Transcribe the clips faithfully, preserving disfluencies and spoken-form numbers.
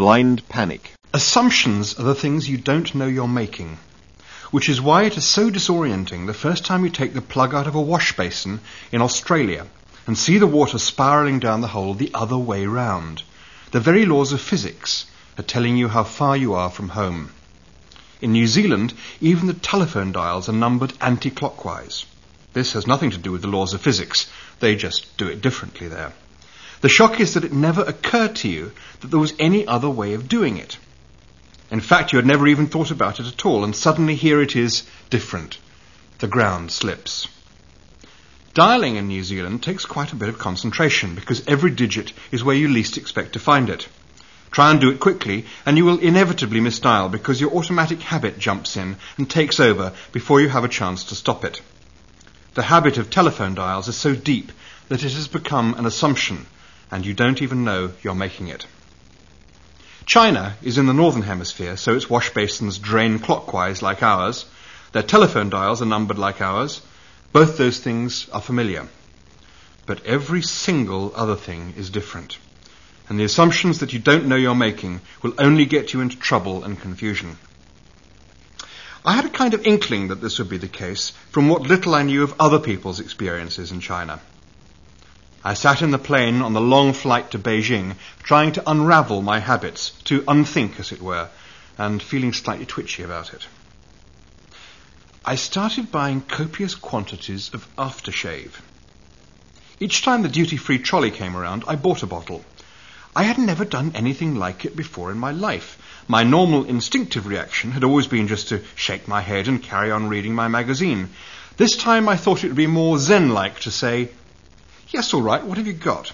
blind panic. Assumptions are the things you don't know you're making, which is why it is so disorienting the first time you take the plug out of a wash basin in Australia and see the water spiralling down the hole the other way round. The very laws of physics are telling you how far you are from home. In New Zealand, even the telephone dials are numbered anti-clockwise. This has nothing to do with the laws of physics. They just do it differently there. The shock is that it never occurred to you that there was any other way of doing it. In fact, you had never even thought about it at all, and suddenly here it is, different. The ground slips. Dialing in New Zealand takes quite a bit of concentration because every digit is where you least expect to find it. Try and do it quickly, and you will inevitably misdial because your automatic habit jumps in and takes over before you have a chance to stop it. The habit of telephone dials is so deep that it has become an assumption, and you don't even know you're making it. China is in the northern hemisphere, so its wash basins drain clockwise like ours. Their telephone dials are numbered like ours. Both those things are familiar. But every single other thing is different. And the assumptions that you don't know you're making will only get you into trouble and confusion. I had a kind of inkling that this would be the case from what little I knew of other people's experiences in China. I sat in the plane on the long flight to Beijing, trying to unravel my habits, to unthink, as it were, and feeling slightly twitchy about it. I started buying copious quantities of aftershave. Each time the duty-free trolley came around, I bought a bottle. I had never done anything like it before in my life. My normal instinctive reaction had always been just to shake my head and carry on reading my magazine. This time I thought it would be more zen-like to say, "Yes, all right, what have you got?"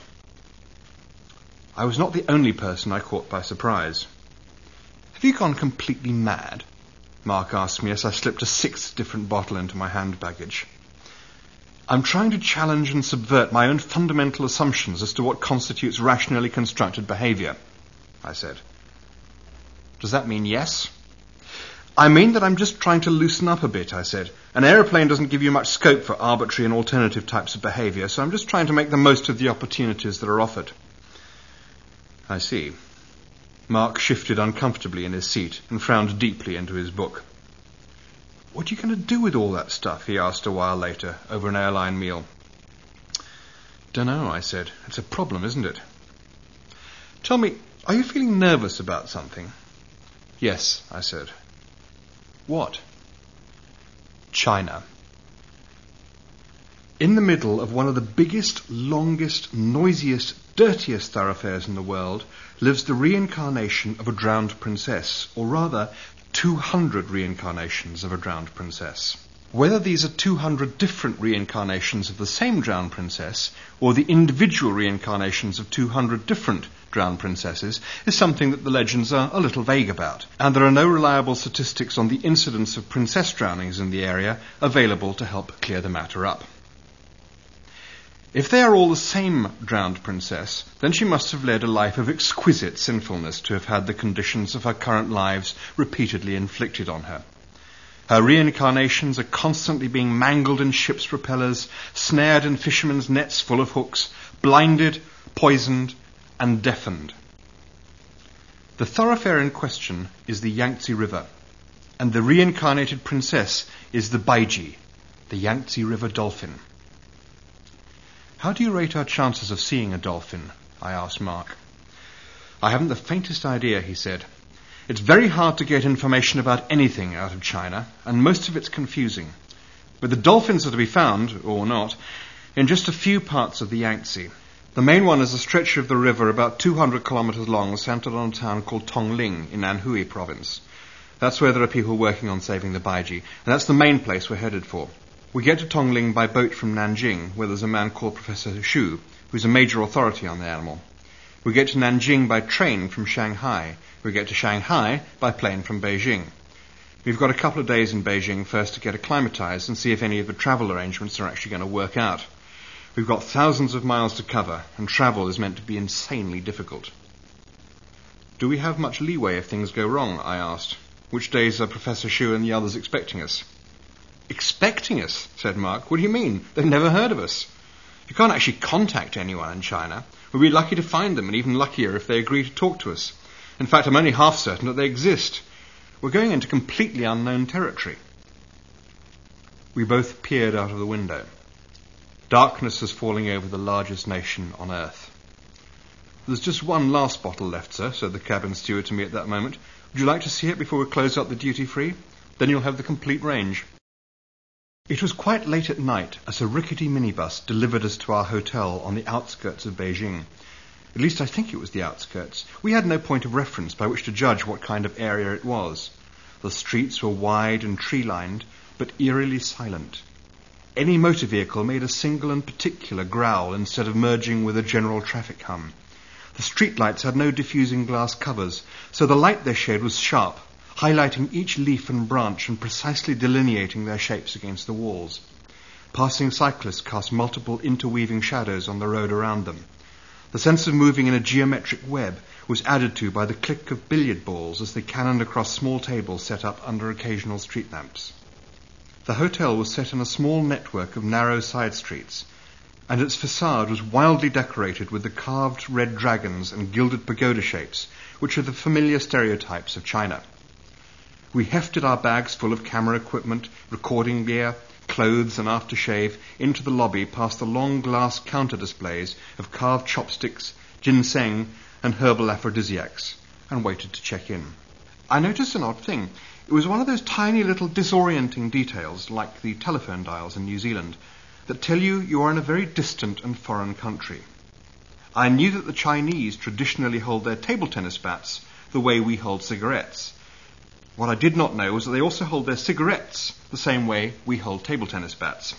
I was not the only person I caught by surprise. "Have you gone completely mad?" Mark asked me as I slipped a sixth different bottle into my hand baggage. "I'm trying to challenge and subvert my own fundamental assumptions as to what constitutes rationally constructed behavior," I said. "Does that mean yes?" "I mean that I'm just trying to loosen up a bit," I said. "An aeroplane doesn't give you much scope for arbitrary and alternative types of behavior, so I'm just trying to make the most of the opportunities that are offered." "I see." Mark shifted uncomfortably in his seat and frowned deeply into his book. "What are you going to do with all that stuff?" he asked a while later, over an airline meal. "Dunno," I said. "It's a problem, isn't it?" "Tell me, are you feeling nervous about something?" "Yes," I said. "What?" "China." In the middle of one of the biggest, longest, noisiest, dirtiest thoroughfares in the world lives the reincarnation of a drowned princess, or rather, two hundred reincarnations of a drowned princess. Whether these are two hundred different reincarnations of the same drowned princess, or the individual reincarnations of two hundred different drowned princesses, is something that the legends are a little vague about, and there are no reliable statistics on the incidence of princess drownings in the area available to help clear the matter up. If they are all the same drowned princess, then she must have led a life of exquisite sinfulness to have had the conditions of her current lives repeatedly inflicted on her. Her reincarnations are constantly being mangled in ships' propellers, snared in fishermen's nets full of hooks, blinded, poisoned, and deafened. The thoroughfare in question is the Yangtze River, and the reincarnated princess is the Baiji, the Yangtze River dolphin. "How do you rate our chances of seeing a dolphin?" I asked Mark. "I haven't the faintest idea," he said. "It's very hard to get information about anything out of China, and most of it's confusing. But the dolphins are to be found, or not, in just a few parts of the Yangtze. The main one is a stretch of the river about two hundred kilometers long, centered on a town called Tongling in Anhui province. That's where there are people working on saving the Baiji, and that's the main place we're headed for. We get to Tongling by boat from Nanjing, where there's a man called Professor Xu, who's a major authority on the animal. We get to Nanjing by train from Shanghai. We get to Shanghai by plane from Beijing. We've got a couple of days in Beijing first to get acclimatized and see if any of the travel arrangements are actually going to work out. We've got thousands of miles to cover, and travel is meant to be insanely difficult." "Do we have much leeway if things go wrong?" I asked. "Which days are Professor Xu and the others expecting us?" "Expecting us?" said Mark. "What do you mean? They've never heard of us. You can't actually contact anyone in China. We'll be lucky to find them, and even luckier if they agree to talk to us. In fact, I'm only half certain that they exist. We're going into completely unknown territory. We both peered out of the window. Darkness was falling over the largest nation on earth. "There's just one last bottle left, sir," said the cabin steward to me at that moment. "Would you like to see it before we close up the duty-free? Then you'll have the complete range." It was quite late at night as a rickety minibus delivered us to our hotel on the outskirts of Beijing. At least I think it was the outskirts. We had no point of reference by which to judge what kind of area it was. The streets were wide and tree-lined, but eerily silent. Any motor vehicle made a single and particular growl instead of merging with a general traffic hum. The streetlights had no diffusing glass covers, so the light they shed was sharp, highlighting each leaf and branch and precisely delineating their shapes against the walls. Passing cyclists cast multiple interweaving shadows on the road around them. The sense of moving in a geometric web was added to by the click of billiard balls as they cannoned across small tables set up under occasional street lamps. The hotel was set in a small network of narrow side streets, and its facade was wildly decorated with the carved red dragons and gilded pagoda shapes, which are the familiar stereotypes of China. We hefted our bags full of camera equipment, recording gear, clothes and aftershave into the lobby past the long glass counter displays of carved chopsticks, ginseng and herbal aphrodisiacs, and waited to check in. I noticed an odd thing. It was one of those tiny little disorienting details, like the telephone dials in New Zealand, that tell you you are in a very distant and foreign country. I knew that the Chinese traditionally hold their table tennis bats the way we hold cigarettes. What I did not know was that they also hold their cigarettes the same way we hold table tennis bats.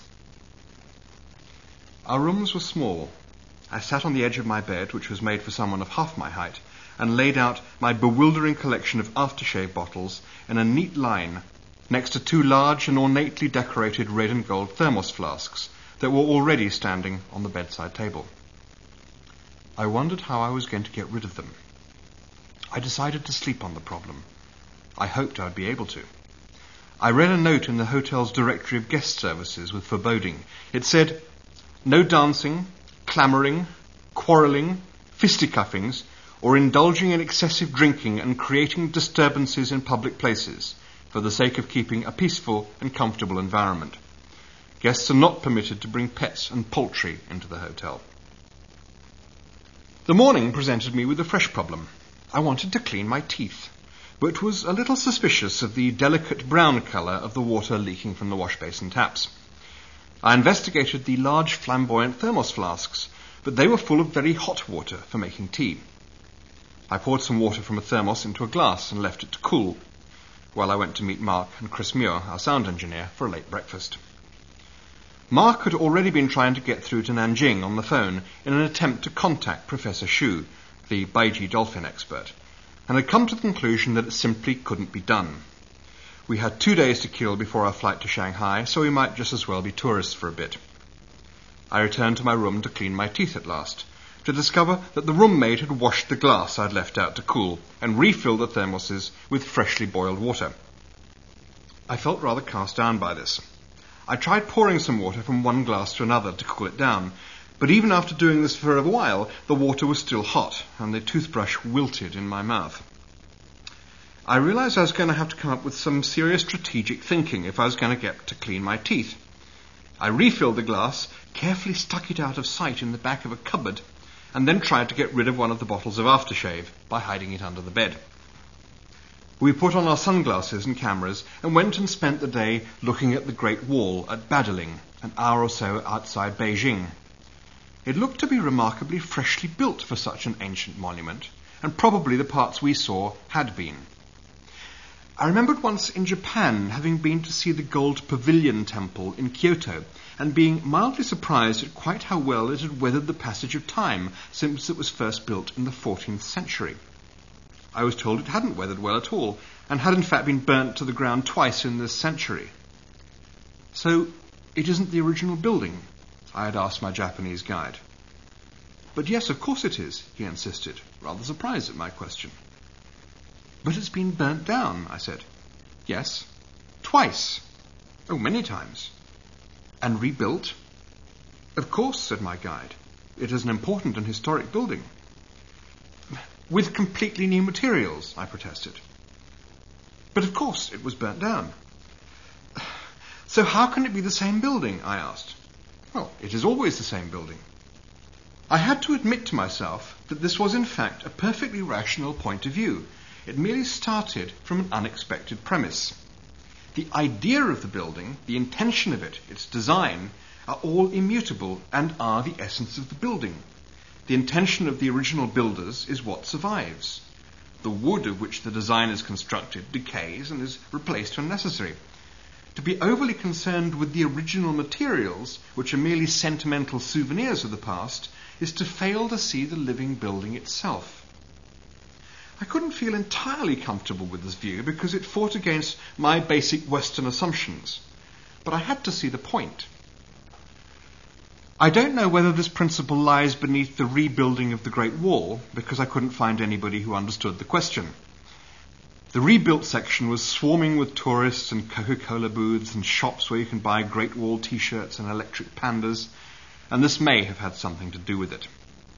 Our rooms were small. I sat on the edge of my bed, which was made for someone of half my height, and laid out my bewildering collection of aftershave bottles in a neat line next to two large and ornately decorated red and gold thermos flasks that were already standing on the bedside table. I wondered how I was going to get rid of them. I decided to sleep on the problem. I hoped I'd be able to. I read a note in the hotel's directory of guest services with foreboding. It said, "No dancing, clamouring, quarrelling, fisticuffings, or indulging in excessive drinking and creating disturbances in public places for the sake of keeping a peaceful and comfortable environment. Guests are not permitted to bring pets and poultry into the hotel." The morning presented me with a fresh problem. I wanted to clean my teeth, but was a little suspicious of the delicate brown colour of the water leaking from the wash basin taps. I investigated the large flamboyant thermos flasks, but they were full of very hot water for making tea. I poured some water from a thermos into a glass and left it to cool, while I went to meet Mark and Chris Muir, our sound engineer, for a late breakfast. Mark had already been trying to get through to Nanjing on the phone in an attempt to contact Professor Xu, the Baiji dolphin expert, and had come to the conclusion that it simply couldn't be done. We had two days to kill before our flight to Shanghai, so we might just as well be tourists for a bit. I returned to my room to clean my teeth at last, to discover that the room-maid had washed the glass I'd left out to cool and refilled the thermoses with freshly boiled water. I felt rather cast down by this. I tried pouring some water from one glass to another to cool it down, but even after doing this for a while, the water was still hot, and the toothbrush wilted in my mouth. I realized I was going to have to come up with some serious strategic thinking if I was going to get to clean my teeth. I refilled the glass, carefully stuck it out of sight in the back of a cupboard, and then tried to get rid of one of the bottles of aftershave by hiding it under the bed. We put on our sunglasses and cameras and went and spent the day looking at the Great Wall at Badaling, an hour or so outside Beijing. It looked to be remarkably freshly built for such an ancient monument, and probably the parts we saw had been. I remembered once in Japan having been to see the Gold Pavilion Temple in Kyoto and being mildly surprised at quite how well it had weathered the passage of time since it was first built in the fourteenth century. I was told it hadn't weathered well at all, and had in fact been burnt to the ground twice in this century. So, it isn't the original building? I had asked my Japanese guide. But yes, of course it is, he insisted, rather surprised at my question. But it's been burnt down, I said. Yes, twice. Oh, many times. And rebuilt? Of course, said my guide. It is an important and historic building. with completely new materials, I protested. But of course it was burnt down. So how can it be the same building, I asked. Well, it is always the same building. I had to admit to myself that this was in fact a perfectly rational point of view. It merely started from an unexpected premise. The idea of the building, the intention of it, its design, are all immutable and are the essence of the building. The intention of the original builders is what survives. The wood of which the design is constructed decays and is replaced when necessary. To be overly concerned with the original materials, which are merely sentimental souvenirs of the past, is to fail to see the living building itself. I couldn't feel entirely comfortable with this view because it fought against my basic Western assumptions, but I had to see the point. I don't know whether this principle lies beneath the rebuilding of the Great Wall, because I couldn't find anybody who understood the question. The rebuilt section was swarming with tourists and Coca-Cola booths and shops where you can buy Great Wall t-shirts and electric pandas, and this may have had something to do with it.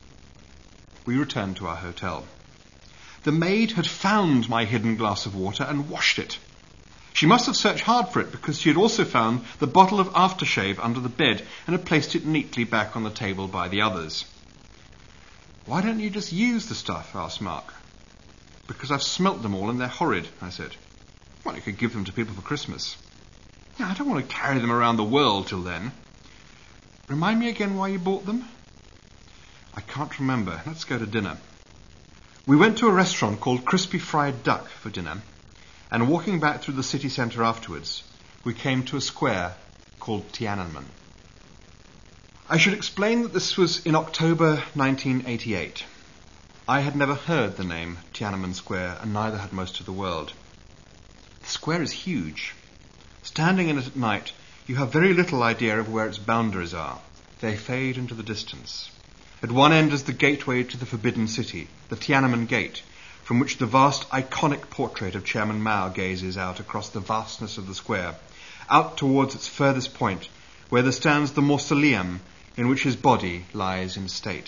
We returned to our hotel. The maid had found my hidden glass of water and washed it. She must have searched hard for it because she had also found the bottle of aftershave under the bed and had placed it neatly back on the table by the others. "Why don't you just use the stuff?" asked Mark. "Because I've smelt them all and they're horrid," I said. "Well, you could give them to people for Christmas." "Yeah, I don't want to carry them around the world till then." "Remind me again why you bought them?" "I can't remember. Let's go to dinner." We went to a restaurant called Crispy Fried Duck for dinner, and walking back through the city centre afterwards, we came to a square called Tiananmen. I should explain that this was in October nineteen eighty-eight. I had never heard the name Tiananmen Square, and neither had most of the world. The square is huge. Standing in it at night, you have very little idea of where its boundaries are. They fade into the distance. At one end is the gateway to the Forbidden City, the Tiananmen Gate, from which the vast iconic portrait of Chairman Mao gazes out across the vastness of the square, out towards its furthest point, where there stands the mausoleum in which his body lies in state.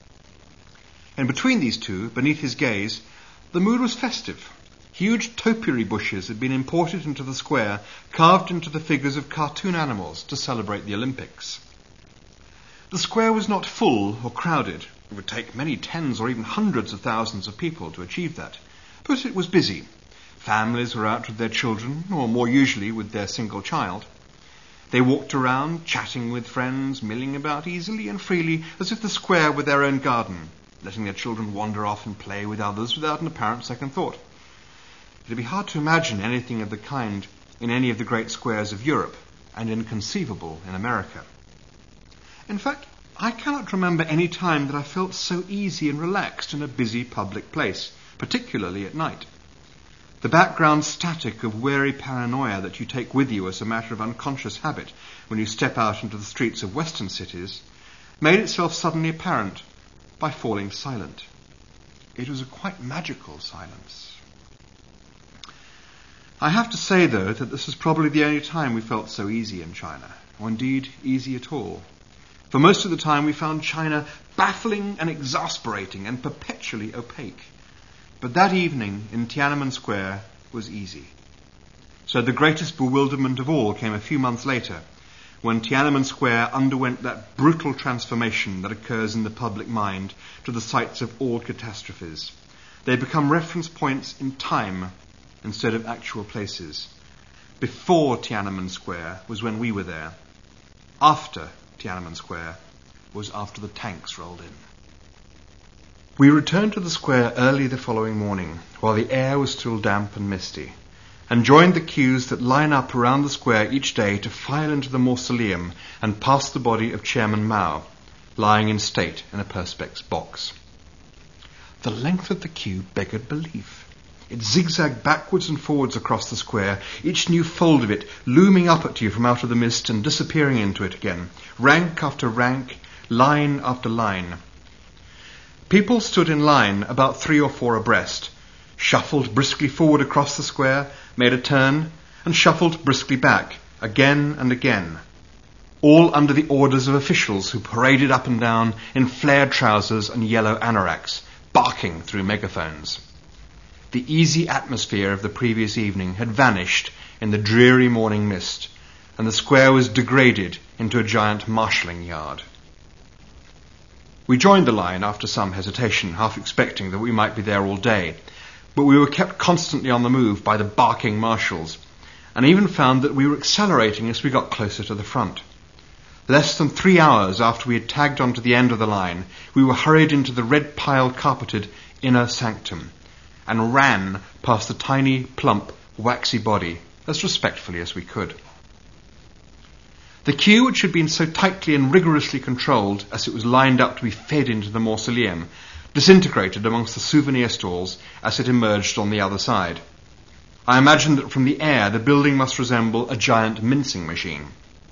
And between these two, beneath his gaze, the mood was festive. Huge topiary bushes had been imported into the square, carved into the figures of cartoon animals to celebrate the Olympics. The square was not full or crowded. It would take many tens or even hundreds of thousands of people to achieve that. But it was busy. Families were out with their children, or more usually with their single child. They walked around, chatting with friends, milling about easily and freely, as if the square were their own garden, letting their children wander off and play with others without an apparent second thought. It would be hard to imagine anything of the kind in any of the great squares of Europe, and inconceivable in America. In fact, I cannot remember any time that I felt so easy and relaxed in a busy public place, particularly at night. The background static of wary paranoia that you take with you as a matter of unconscious habit when you step out into the streets of Western cities made itself suddenly apparent by falling silent. It was a quite magical silence. I have to say, though, that this was probably the only time we felt so easy in China, or indeed easy at all. For most of the time we found China baffling and exasperating and perpetually opaque. But that evening in Tiananmen Square was easy. So the greatest bewilderment of all came a few months later, when Tiananmen Square underwent that brutal transformation that occurs in the public mind to the sites of all catastrophes. They become reference points in time instead of actual places. Before Tiananmen Square was when we were there. After Tiananmen Square was after the tanks rolled in. We returned to the square early the following morning, while the air was still damp and misty, and joined the queues that line up around the square each day to file into the mausoleum and past the body of Chairman Mao, lying in state in a perspex box. The length of the queue beggared belief. It zigzagged backwards and forwards across the square, each new fold of it looming up at you from out of the mist and disappearing into it again, rank after rank, line after line. People stood in line about three or four abreast, shuffled briskly forward across the square, made a turn, and shuffled briskly back, again and again, all under the orders of officials who paraded up and down in flared trousers and yellow anoraks, barking through megaphones. The easy atmosphere of the previous evening had vanished in the dreary morning mist, and the square was degraded into a giant marshalling yard. We joined the line after some hesitation, half expecting that we might be there all day, but we were kept constantly on the move by the barking marshals, and even found that we were accelerating as we got closer to the front. Less than three hours after we had tagged onto the end of the line, we were hurried into the red-pile carpeted inner sanctum, and ran past the tiny, plump, waxy body as respectfully as we could. The queue, which had been so tightly and rigorously controlled as it was lined up to be fed into the mausoleum, disintegrated amongst the souvenir stalls as it emerged on the other side. I imagined that from the air the building must resemble a giant mincing machine.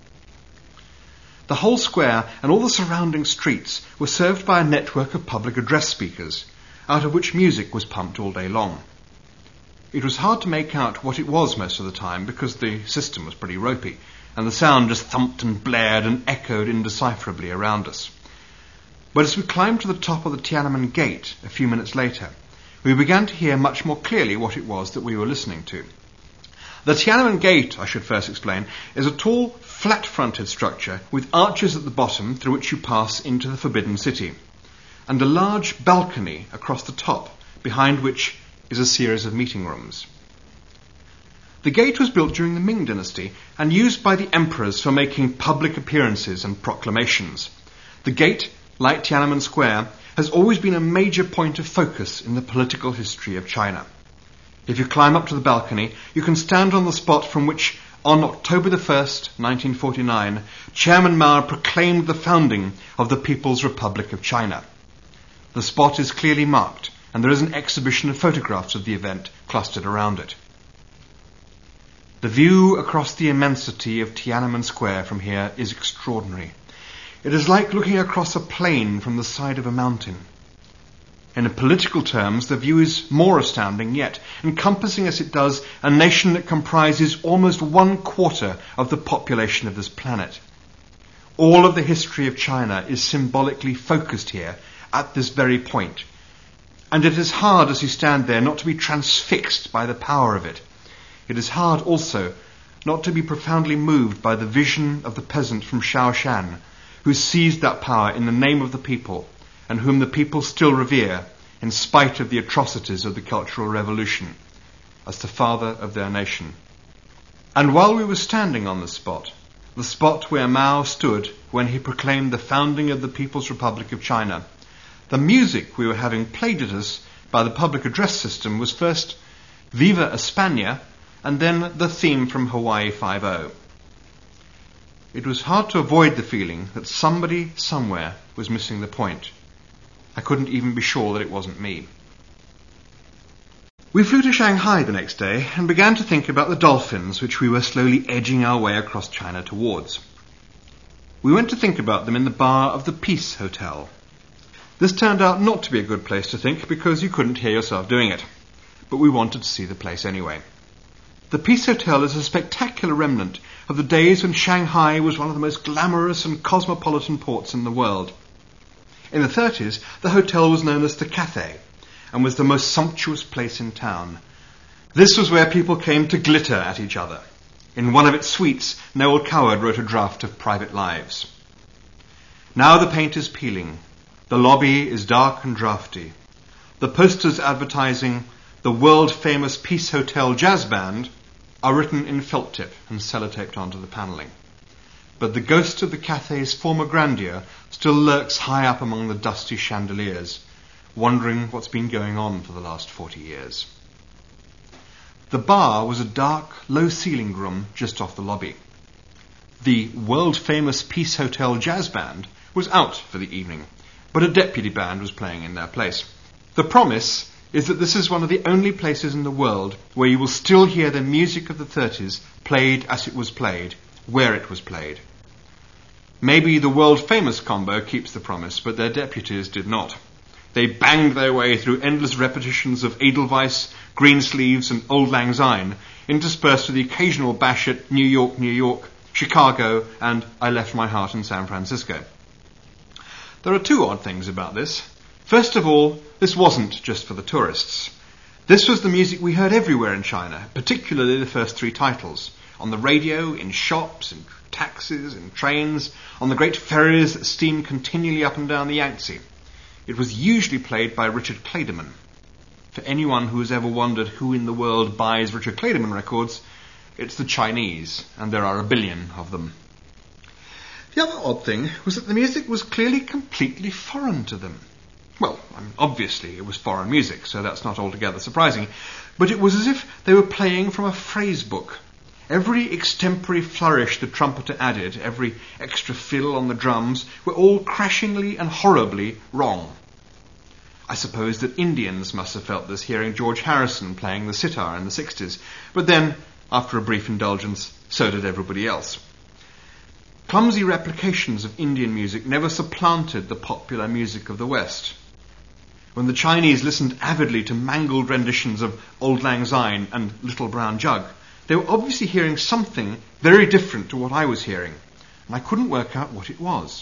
The whole square and all the surrounding streets were served by a network of public address speakers, out of which music was pumped all day long. It was hard to make out what it was most of the time because the system was pretty ropey, and the sound just thumped and blared and echoed indecipherably around us. But as we climbed to the top of the Tiananmen Gate a few minutes later, we began to hear much more clearly what it was that we were listening to. The Tiananmen Gate, I should first explain, is a tall, flat-fronted structure with arches at the bottom through which you pass into the Forbidden City, and a large balcony across the top, behind which is a series of meeting rooms. The gate was built during the Ming Dynasty and used by the emperors for making public appearances and proclamations. The gate, like Tiananmen Square, has always been a major point of focus in the political history of China. If you climb up to the balcony, you can stand on the spot from which, on October the first, nineteen forty-nine, Chairman Mao proclaimed the founding of the People's Republic of China. The spot is clearly marked, and there is an exhibition of photographs of the event clustered around it. The view across the immensity of Tiananmen Square from here is extraordinary. It is like looking across a plain from the side of a mountain. In political terms, the view is more astounding yet, encompassing as it does a nation that comprises almost one quarter of the population of this planet. All of the history of China is symbolically focused here at this very point, and it is hard as you stand there not to be transfixed by the power of it. It is hard also not to be profoundly moved by the vision of the peasant from Shaoshan, who seized that power in the name of the people, and whom the people still revere, in spite of the atrocities of the Cultural Revolution, as the father of their nation. And while we were standing on the spot, the spot where Mao stood when he proclaimed the founding of the People's Republic of China, the music we were having played at us by the public address system was first Viva España, and then the theme from Hawaii Five-O. It was hard to avoid the feeling that somebody somewhere was missing the point. I couldn't even be sure that it wasn't me. We flew to Shanghai the next day and began to think about the dolphins which we were slowly edging our way across China towards. We went to think about them in the bar of the Peace Hotel. This turned out not to be a good place to think because you couldn't hear yourself doing it, but we wanted to see the place anyway. The Peace Hotel is a spectacular remnant of the days when Shanghai was one of the most glamorous and cosmopolitan ports in the world. In the thirties, the hotel was known as the Cathay and was the most sumptuous place in town. This was where people came to glitter at each other. In one of its suites, Noel Coward wrote a draft of Private Lives. Now the paint is peeling. The lobby is dark and drafty. The posters advertising the world-famous Peace Hotel Jazz Band are written in felt tip and sellotaped onto the panelling. But the ghost of the Cathay's former grandeur still lurks high up among the dusty chandeliers, wondering what's been going on for the last forty years. The bar was a dark, low-ceilinged room just off the lobby. The world-famous Peace Hotel Jazz Band was out for the evening, but a deputy band was playing in their place. The promise is that this is one of the only places in the world where you will still hear the music of the thirties played as it was played, where it was played. Maybe the world-famous combo keeps the promise, but their deputies did not. They banged their way through endless repetitions of Edelweiss, Greensleeves and Auld Lang Syne, interspersed with the occasional bash at New York, New York, Chicago, and I Left My Heart in San Francisco. There are two odd things about this. First of all, this wasn't just for the tourists. This was the music we heard everywhere in China, particularly the first three titles. On the radio, in shops, in taxis, in trains, on the great ferries that steamed continually up and down the Yangtze. It was usually played by Richard Clayderman. For anyone who has ever wondered who in the world buys Richard Clayderman records, it's the Chinese, and there are a billion of them. The other odd thing was that the music was clearly completely foreign to them. Well, I mean, obviously it was foreign music, so that's not altogether surprising, but it was as if they were playing from a phrase book. Every extempore flourish the trumpeter added, every extra fill on the drums, were all crashingly and horribly wrong. I suppose that Indians must have felt this hearing George Harrison playing the sitar in the sixties, but then, after a brief indulgence, so did everybody else. Clumsy replications of Indian music never supplanted the popular music of the West. When the Chinese listened avidly to mangled renditions of Auld Lang Syne and Little Brown Jug, they were obviously hearing something very different to what I was hearing, and I couldn't work out what it was.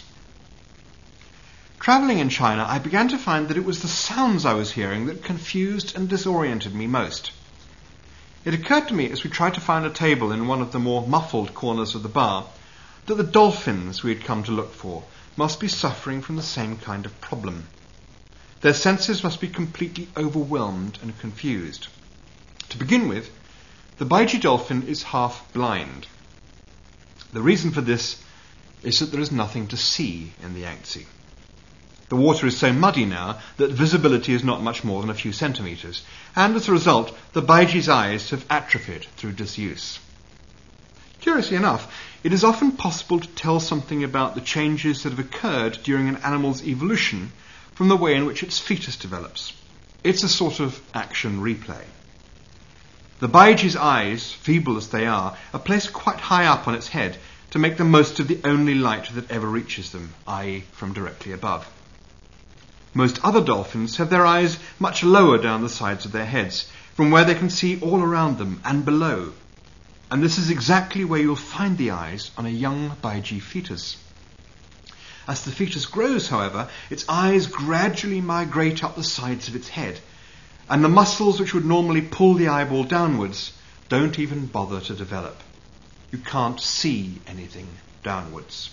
Travelling in China, I began to find that it was the sounds I was hearing that confused and disoriented me most. It occurred to me as we tried to find a table in one of the more muffled corners of the bar that the dolphins we had come to look for must be suffering from the same kind of problem. Their senses must be completely overwhelmed and confused. To begin with, the Baiji dolphin is half blind. The reason for this is that there is nothing to see in the Yangtze. The water is so muddy now that visibility is not much more than a few centimetres, and as a result, the Baiji's eyes have atrophied through disuse. Curiously enough, it is often possible to tell something about the changes that have occurred during an animal's evolution from the way in which its fetus develops. It's a sort of action replay. The Baiji's eyes, feeble as they are, are placed quite high up on its head to make the most of the only light that ever reaches them, that is from directly above. Most other dolphins have their eyes much lower down the sides of their heads, from where they can see all around them and below. And this is exactly where you'll find the eyes on a young Baiji fetus. As the fetus grows, however, its eyes gradually migrate up the sides of its head, and the muscles which would normally pull the eyeball downwards don't even bother to develop. You can't see anything downwards.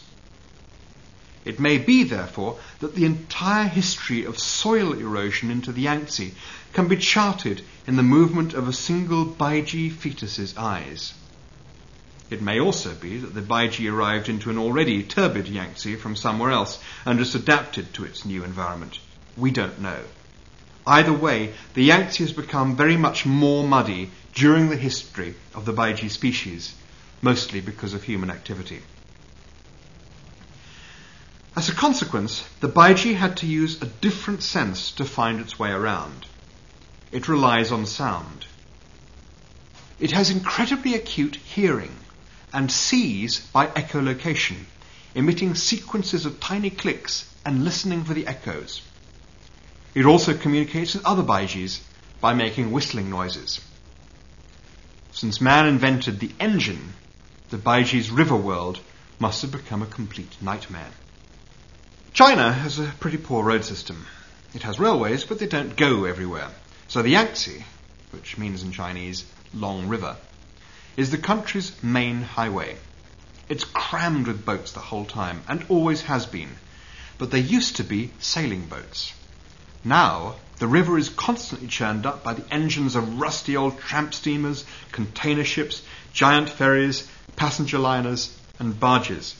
It may be, therefore, that the entire history of soil erosion into the Yangtze can be charted in the movement of a single Baiji fetus's eyes. It may also be that the Baiji arrived into an already turbid Yangtze from somewhere else and just adapted to its new environment. We don't know. Either way, the Yangtze has become very much more muddy during the history of the Baiji species, mostly because of human activity. As a consequence, the Baiji had to use a different sense to find its way around. It relies on sound. It has incredibly acute hearing and sees by echolocation, emitting sequences of tiny clicks and listening for the echoes. It also communicates with other Baijis by making whistling noises. Since man invented the engine, the Baiji's river world must have become a complete nightmare. China has a pretty poor road system. It has railways, but they don't go everywhere. So the Yangtze, which means in Chinese long river, is the country's main highway. It's crammed with boats the whole time, and always has been. But they used to be sailing boats. Now, the river is constantly churned up by the engines of rusty old tramp steamers, container ships, giant ferries, passenger liners, and barges.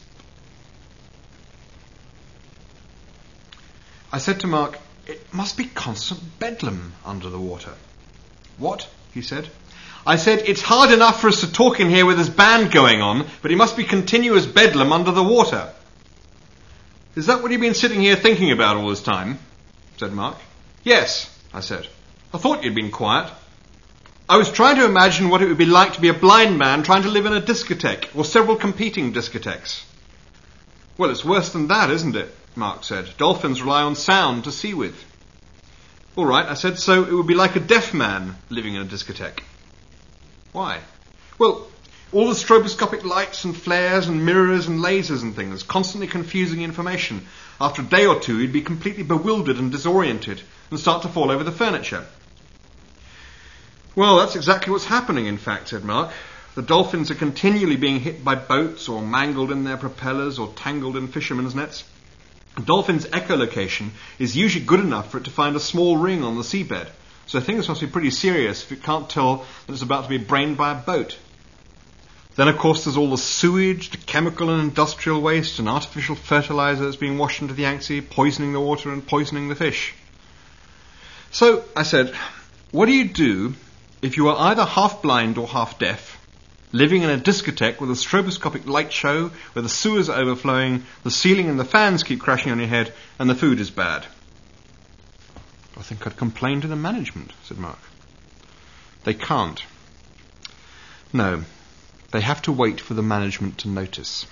I said to Mark, "It must be constant bedlam under the water." "What?" he said. I said, "It's hard enough for us to talk in here with this band going on, but it must be continuous bedlam under the water." "Is that what you've been sitting here thinking about all this time?" said Mark. "Yes," I said. "I thought you'd been quiet." "I was trying to imagine what it would be like to be a blind man trying to live in a discotheque, or several competing discotheques." "Well, it's worse than that, isn't it?" Mark said. "Dolphins rely on sound to see with." "All right," I said, "so it would be like a deaf man living in a discotheque." "Why?" "Well, All the stroboscopic lights and flares and mirrors and lasers and things, constantly confusing information. After a day or two, you'd be completely bewildered and disoriented and start to fall over the furniture. Well, that's exactly what's happening, in fact, said Mark. The dolphins are continually being hit by boats or mangled in their propellers or tangled in fishermen's nets. A dolphin's echolocation is usually good enough for it to find a small ring on the seabed. So things must be pretty serious if it can't tell that it's about to be brained by a boat. Then, of course, there's all the sewage, the chemical and industrial waste and artificial fertilizer that's being washed into the Yangtze, poisoning the water and poisoning the fish. So, I said, what do you do if you are either half blind or half deaf, living in a discotheque with a stroboscopic light show where the sewers are overflowing, the ceiling and the fans keep crashing on your head, and the food is bad? I think I'd complain to the management, said Mark. They can't. No. They have to wait for the management to notice.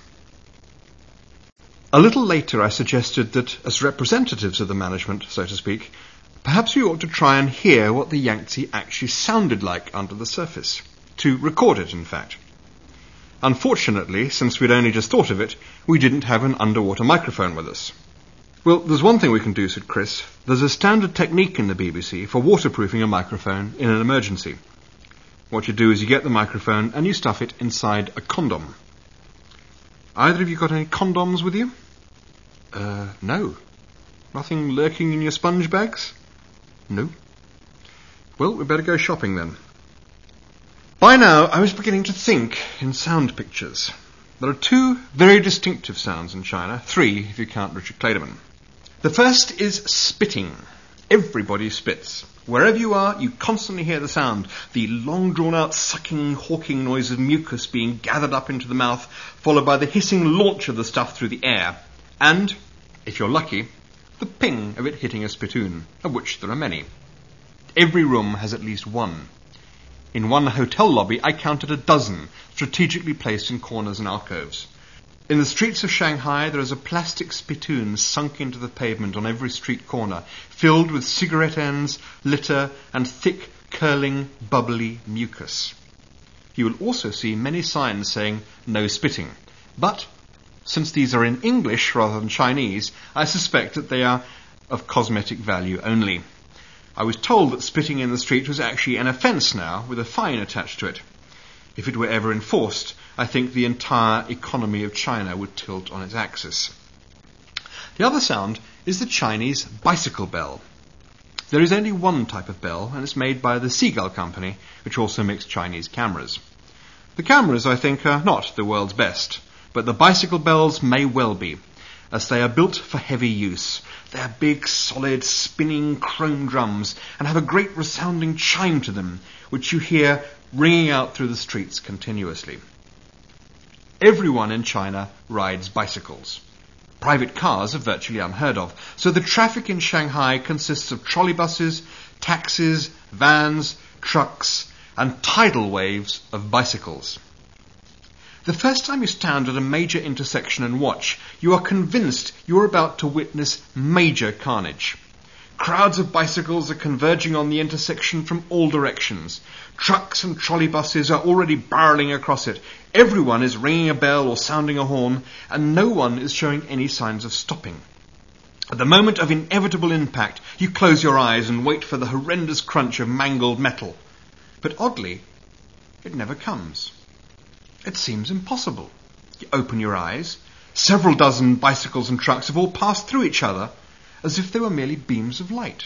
A little later I suggested that, as representatives of the management, so to speak, perhaps we ought to try and hear what the Yangtze actually sounded like under the surface. To record it, in fact. Unfortunately, since we'd only just thought of it, we didn't have an underwater microphone with us. Well, there's one thing we can do, said Chris. There's a standard technique in the B B C for waterproofing a microphone in an emergency. What you do is you get the microphone and you stuff it inside a condom. Either of you got any condoms with you? Uh, no. Nothing lurking in your sponge bags? No. Well, we better go shopping then. By now, I was beginning to think in sound pictures. There are two very distinctive sounds in China, three if you count Richard Clayderman. The first is spitting. Everybody spits. Wherever you are, you constantly hear the sound, the long drawn-out sucking, hawking noise of mucus being gathered up into the mouth, followed by the hissing launch of the stuff through the air. And, if you're lucky, the ping of it hitting a spittoon, of which there are many. Every room has at least one. In one hotel lobby, I counted a dozen, strategically placed in corners and alcoves. In the streets of Shanghai, there is a plastic spittoon sunk into the pavement on every street corner, filled with cigarette ends, litter, and thick, curling, bubbly mucus. You will also see many signs saying, no spitting. But, since these are in English rather than Chinese, I suspect that they are of cosmetic value only. I was told that spitting in the street was actually an offence now, with a fine attached to it. If it were ever enforced, I think the entire economy of China would tilt on its axis. The other sound is the Chinese bicycle bell. There is only one type of bell, and it's made by the Seagull Company, which also makes Chinese cameras. The cameras, I think, are not the world's best, but the bicycle bells may well be, as they are built for heavy use. They are big, solid, spinning chrome drums, and have a great resounding chime to them, which you hear ringing out through the streets continuously. Everyone in China rides bicycles. Private cars are virtually unheard of, so the traffic in Shanghai consists of trolley buses, taxis, vans, trucks, and tidal waves of bicycles. The first time you stand at a major intersection and watch, you are convinced you are about to witness major carnage. Crowds of bicycles are converging on the intersection from all directions. Trucks and trolley buses are already barreling across it. Everyone is ringing a bell or sounding a horn, and no one is showing any signs of stopping. At the moment of inevitable impact, you close your eyes and wait for the horrendous crunch of mangled metal. But oddly, it never comes. It seems impossible. You open your eyes. Several dozen bicycles and trucks have all passed through each other, as if they were merely beams of light.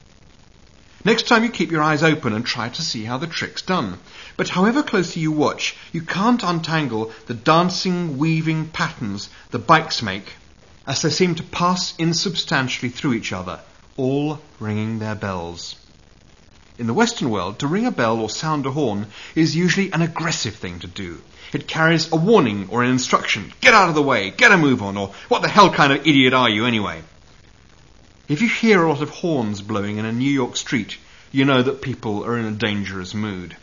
Next time you keep your eyes open and try to see how the trick's done. But however closely you watch, you can't untangle the dancing, weaving patterns the bikes make, as they seem to pass insubstantially through each other, all ringing their bells. In the Western world, to ring a bell or sound a horn is usually an aggressive thing to do. It carries a warning or an instruction. Get out of the way, get a move on, or what the hell kind of idiot are you anyway? If you hear a lot of horns blowing in a New York street, you know that people are in a dangerous mood.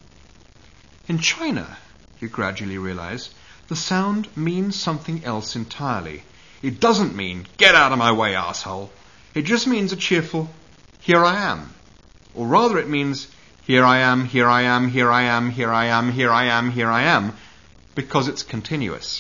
In China, you gradually realize, the sound means something else entirely. It doesn't mean, get out of my way, asshole. It just means a cheerful, here I am. Or rather it means, here I am, here I am, here I am, here I am, here I am, here I am, because it's continuous.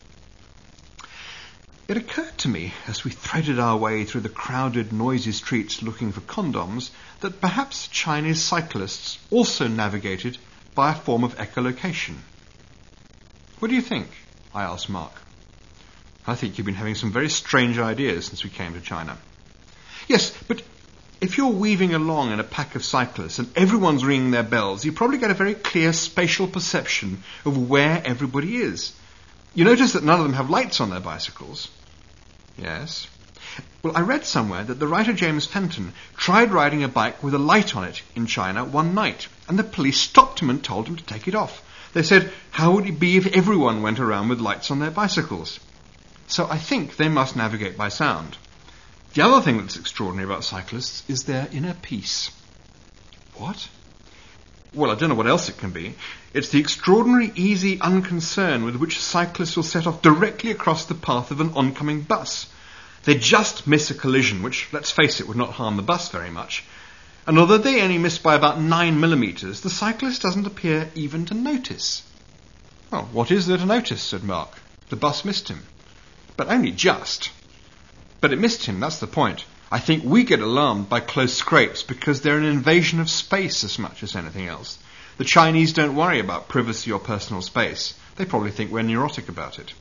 It occurred to me, as we threaded our way through the crowded, noisy streets looking for condoms, that perhaps Chinese cyclists also navigated by a form of echolocation. What do you think? I asked Mark. I think you've been having some very strange ideas since we came to China. Yes, but if you're weaving along in a pack of cyclists and everyone's ringing their bells, you probably get a very clear spatial perception of where everybody is. You notice that none of them have lights on their bicycles. Yes. Well, I read somewhere that the writer James Fenton tried riding a bike with a light on it in China one night, and the police stopped him and told him to take it off. They said, how would it be if everyone went around with lights on their bicycles? So I think they must navigate by sound. The other thing that's extraordinary about cyclists is their inner peace. What? Well, I don't know what else it can be. It's the extraordinary, easy unconcern with which cyclists will set off directly across the path of an oncoming bus. They just miss a collision, which, let's face it, would not harm the bus very much. And although they only miss by about nine millimetres, the cyclist doesn't appear even to notice. Well, what is there to notice, said Mark. The bus missed him. But only just. But it missed him, that's the point. I think we get alarmed by close scrapes because they're an invasion of space as much as anything else. The Chinese don't worry about privacy or personal space. They probably think we're neurotic about it.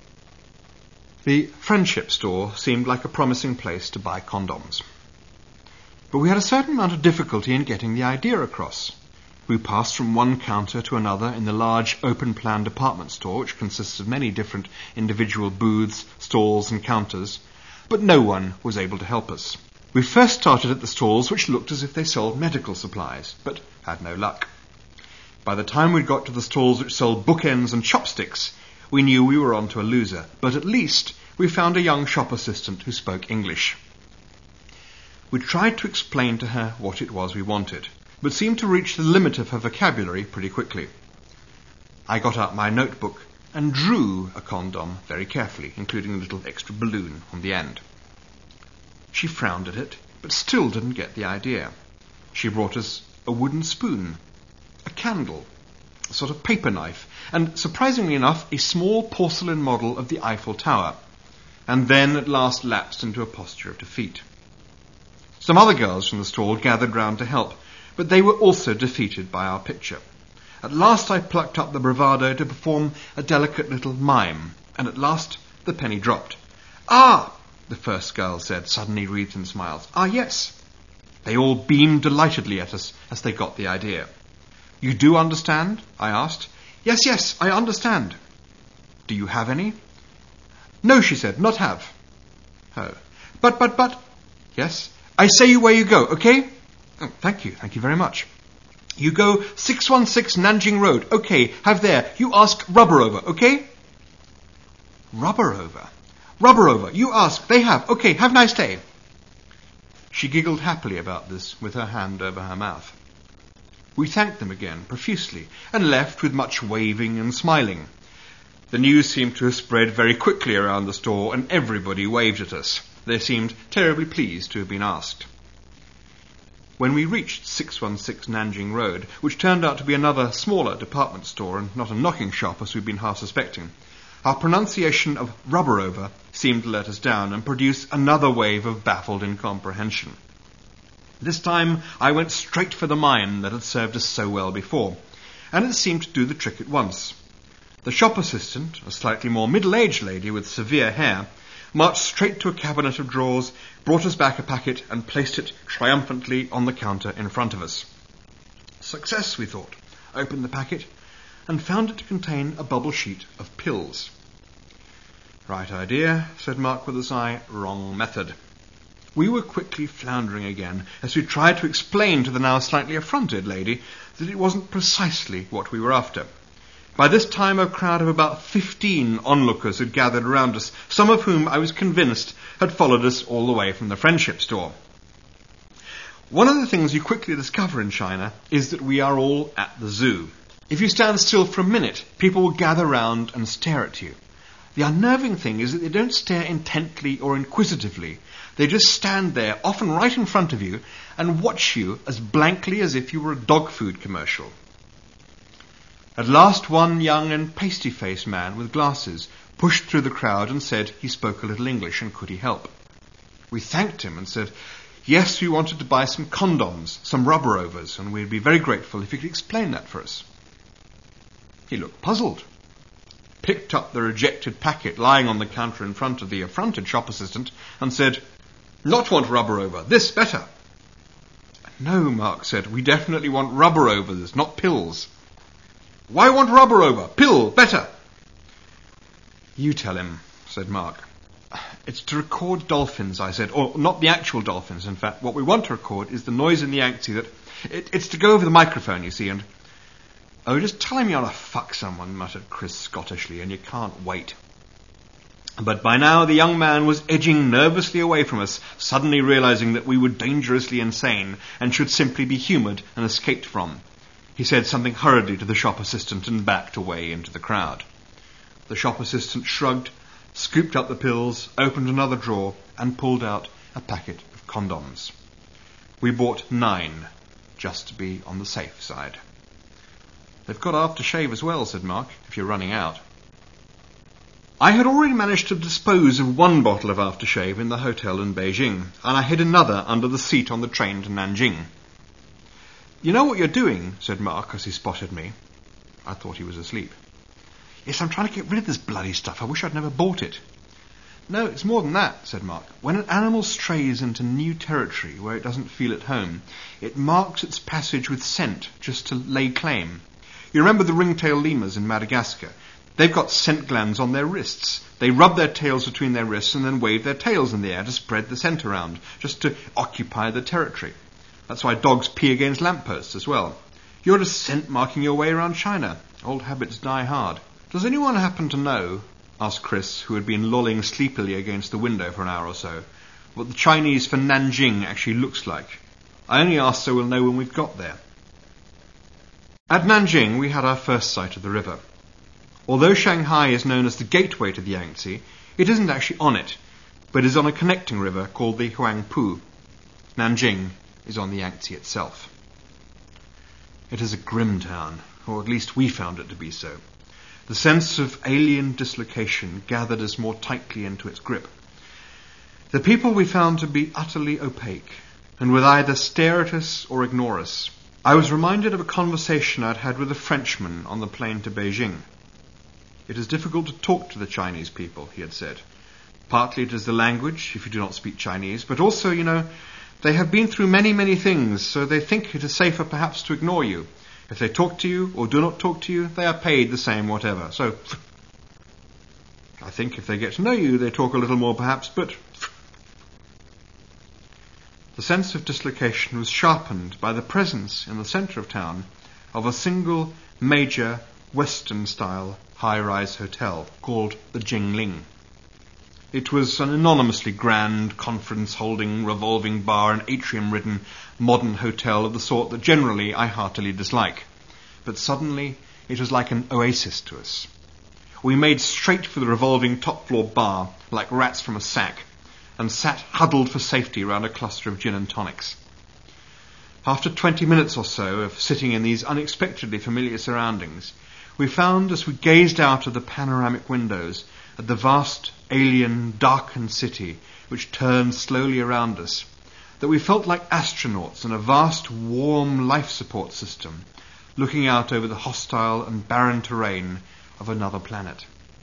The Friendship store seemed like a promising place to buy condoms. But we had a certain amount of difficulty in getting the idea across. We passed from one counter to another in the large open-plan department store, which consists of many different individual booths, stalls and counters, but no one was able to help us. We first started at the stalls which looked as if they sold medical supplies, but had no luck. By the time we'd got to the stalls which sold bookends and chopsticks, we knew we were on to a loser, but at least we found a young shop assistant who spoke English. We tried to explain to her what it was we wanted, but seemed to reach the limit of her vocabulary pretty quickly. I got out my notebook and drew a condom very carefully, including a little extra balloon on the end. She frowned at it, but still didn't get the idea. She brought us a wooden spoon, a candle, a sort of paper knife, and, surprisingly enough, a small porcelain model of the Eiffel Tower, and then at last lapsed into a posture of defeat. Some other girls from the stall gathered round to help, but they were also defeated by our picture. At last I plucked up the bravado to perform a delicate little mime, and at last the penny dropped. Ah, the first girl said, suddenly wreathed in smiles. Ah, yes. They all beamed delightedly at us as they got the idea. You do understand? I asked. Yes, yes, I understand. Do you have any? No, she said, not have. Oh. But, but, but. Yes. I say you where you go, okay? Oh, thank you, thank you very much. You go six one six Nanjing Road. Okay, have there. You ask Rubber Over, okay? Rubber Over? Rubber Over. You ask. They have. Okay, have a nice day. She giggled happily about this with her hand over her mouth. We thanked them again profusely and left with much waving and smiling. The news seemed to have spread very quickly around the store and everybody waved at us. They seemed terribly pleased to have been asked. When we reached six one six Nanjing Road, which turned out to be another smaller department store and not a knocking shop as we'd been half suspecting, our pronunciation of Rubber Over seemed to let us down and produce another wave of baffled incomprehension. This time I went straight for the mime that had served us so well before, and it seemed to do the trick at once. The shop assistant, a slightly more middle-aged lady with severe hair, marched straight to a cabinet of drawers, brought us back a packet, and placed it triumphantly on the counter in front of us. Success, we thought, opened the packet, and found it to contain a bubble sheet of pills. Right idea, said Mark with a sigh. Wrong method. We were quickly floundering again as we tried to explain to the now slightly affronted lady that it wasn't precisely what we were after. By this time a crowd of about fifteen onlookers had gathered around us, some of whom, I was convinced, had followed us all the way from the Friendship store. One of the things you quickly discover in China is that we are all at the zoo. If you stand still for a minute, people will gather round and stare at you. The unnerving thing is that they don't stare intently or inquisitively. They just stand there, often right in front of you, and watch you as blankly as if you were a dog food commercial. At last one young and pasty-faced man with glasses pushed through the crowd and said he spoke a little English and could he help. We thanked him and said, yes, we wanted to buy some condoms, some rubber-overs, and we'd be very grateful if he could explain that for us. He looked puzzled, picked up the rejected packet lying on the counter in front of the affronted shop assistant and said, not want rubber-over, this better. No, Mark said, we definitely want rubber-overs, not pills. Why want rubber-over? Pill, better. You tell him, said Mark. It's to record dolphins, I said, or not the actual dolphins, in fact. What we want to record is the noise in the Yangtze that... It, it's to go over the microphone, you see, and... Oh, just tell him you want to fuck someone, muttered Chris scottishly, and you can't wait. But by now the young man was edging nervously away from us, suddenly realizing that we were dangerously insane and should simply be humoured and escaped from. He said something hurriedly to the shop assistant and backed away into the crowd. The shop assistant shrugged, scooped up the pills, opened another drawer, and pulled out a packet of condoms. We bought nine, just to be on the safe side. They've got aftershave as well, said Mark, if you're running out. I had already managed to dispose of one bottle of aftershave in the hotel in Beijing, and I hid another under the seat on the train to Nanjing. You know what you're doing, said Mark as he spotted me. I thought he was asleep. Yes, I'm trying to get rid of this bloody stuff. I wish I'd never bought it. No, it's more than that, said Mark. When an animal strays into new territory where it doesn't feel at home, it marks its passage with scent just to lay claim. You remember the ringtail lemurs in Madagascar? They've got scent glands on their wrists. They rub their tails between their wrists and then wave their tails in the air to spread the scent around, just to occupy the territory. That's why dogs pee against lampposts as well. You're just scent marking your way around China. Old habits die hard. Does anyone happen to know, asked Chris, who had been lolling sleepily against the window for an hour or so, what the Chinese for Nanjing actually looks like? I only ask so we'll know when we've got there. At Nanjing we had our first sight of the river. Although Shanghai is known as the gateway to the Yangtze, it isn't actually on it, but is on a connecting river called the Huangpu. Nanjing is on the Yangtze itself. It is a grim town, or at least we found it to be so. The sense of alien dislocation gathered us more tightly into its grip. The people we found to be utterly opaque, and would either stare at us or ignore us. I was reminded of a conversation I'd had with a Frenchman on the plane to Beijing. It is difficult to talk to the Chinese people, he had said. Partly it is the language, if you do not speak Chinese, but also, you know, they have been through many, many things, so they think it is safer perhaps to ignore you. If they talk to you or do not talk to you, they are paid the same whatever. So, I think if they get to know you, they talk a little more perhaps, but... The sense of dislocation was sharpened by the presence in the centre of town of a single major Western-style high-rise hotel called the Jingling. It was an anonymously grand, conference-holding, revolving bar and atrium-ridden modern hotel of the sort that generally I heartily dislike. But suddenly it was like an oasis to us. We made straight for the revolving top-floor bar like rats from a sack and sat huddled for safety round a cluster of gin and tonics. After twenty minutes or so of sitting in these unexpectedly familiar surroundings, we found as we gazed out of the panoramic windows at the vast, alien, darkened city which turned slowly around us, that we felt like astronauts in a vast, warm life support system looking out over the hostile and barren terrain of another planet.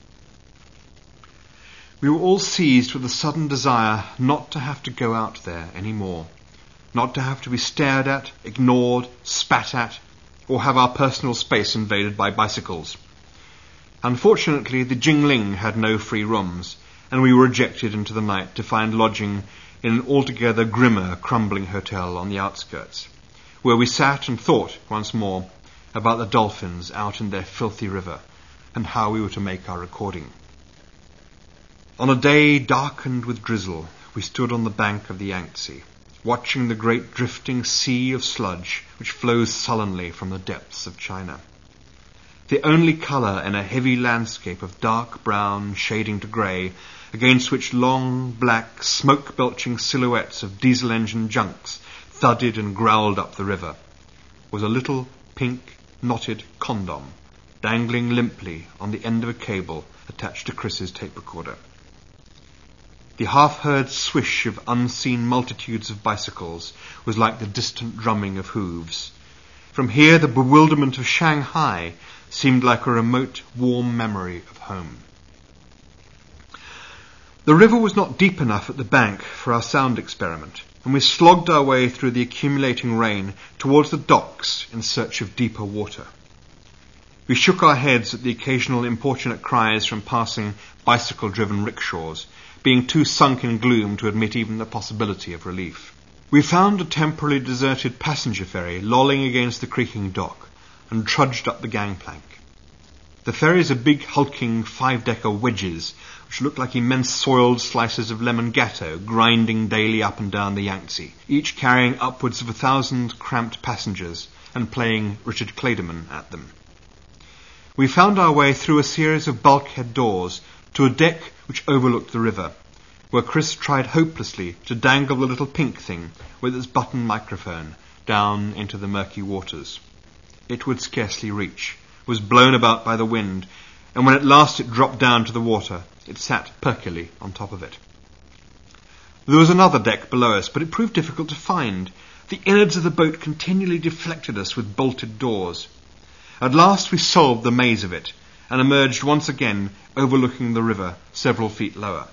We were all seized with a sudden desire not to have to go out there any more, not to have to be stared at, ignored, spat at, or have our personal space invaded by bicycles. Unfortunately, the Jingling had no free rooms, and we were ejected into the night to find lodging in an altogether grimmer, crumbling hotel on the outskirts, where we sat and thought once more about the dolphins out in their filthy river and how we were to make our recording. On a day darkened with drizzle, we stood on the bank of the Yangtze, watching the great drifting sea of sludge which flows sullenly from the depths of China. The only colour in a heavy landscape of dark brown shading to grey, against which long, black, smoke-belching silhouettes of diesel engine junks thudded and growled up the river, was a little pink, knotted condom dangling limply on the end of a cable attached to Chris's tape recorder. The half-heard swish of unseen multitudes of bicycles was like the distant drumming of hooves. From here, the bewilderment of Shanghai seemed like a remote, warm memory of home. The river was not deep enough at the bank for our sound experiment, and we slogged our way through the accumulating rain towards the docks in search of deeper water. We shook our heads at the occasional importunate cries from passing bicycle-driven rickshaws, being too sunk in gloom to admit even the possibility of relief. We found a temporarily deserted passenger ferry lolling against the creaking dock and trudged up the gangplank. The ferries are big, hulking, five-decker wedges which look like immense soiled slices of lemon gatto grinding daily up and down the Yangtze, each carrying upwards of a thousand cramped passengers and playing Richard Clayderman at them. We found our way through a series of bulkhead doors to a deck which overlooked the river, where Chris tried hopelessly to dangle the little pink thing with its button microphone down into the murky waters. It would scarcely reach, was blown about by the wind, and when at last it dropped down to the water, it sat perkily on top of it. There was another deck below us, but it proved difficult to find. The innards of the boat continually deflected us with bolted doors. At last we solved the maze of it, and emerged once again overlooking the river several feet lower.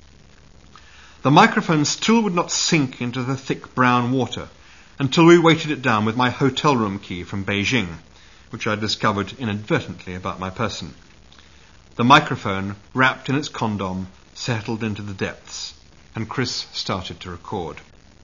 The microphone still would not sink into the thick brown water until we weighted it down with my hotel room key from Beijing, which I discovered inadvertently about my person. The microphone, wrapped in its condom, settled into the depths, and Chris started to record.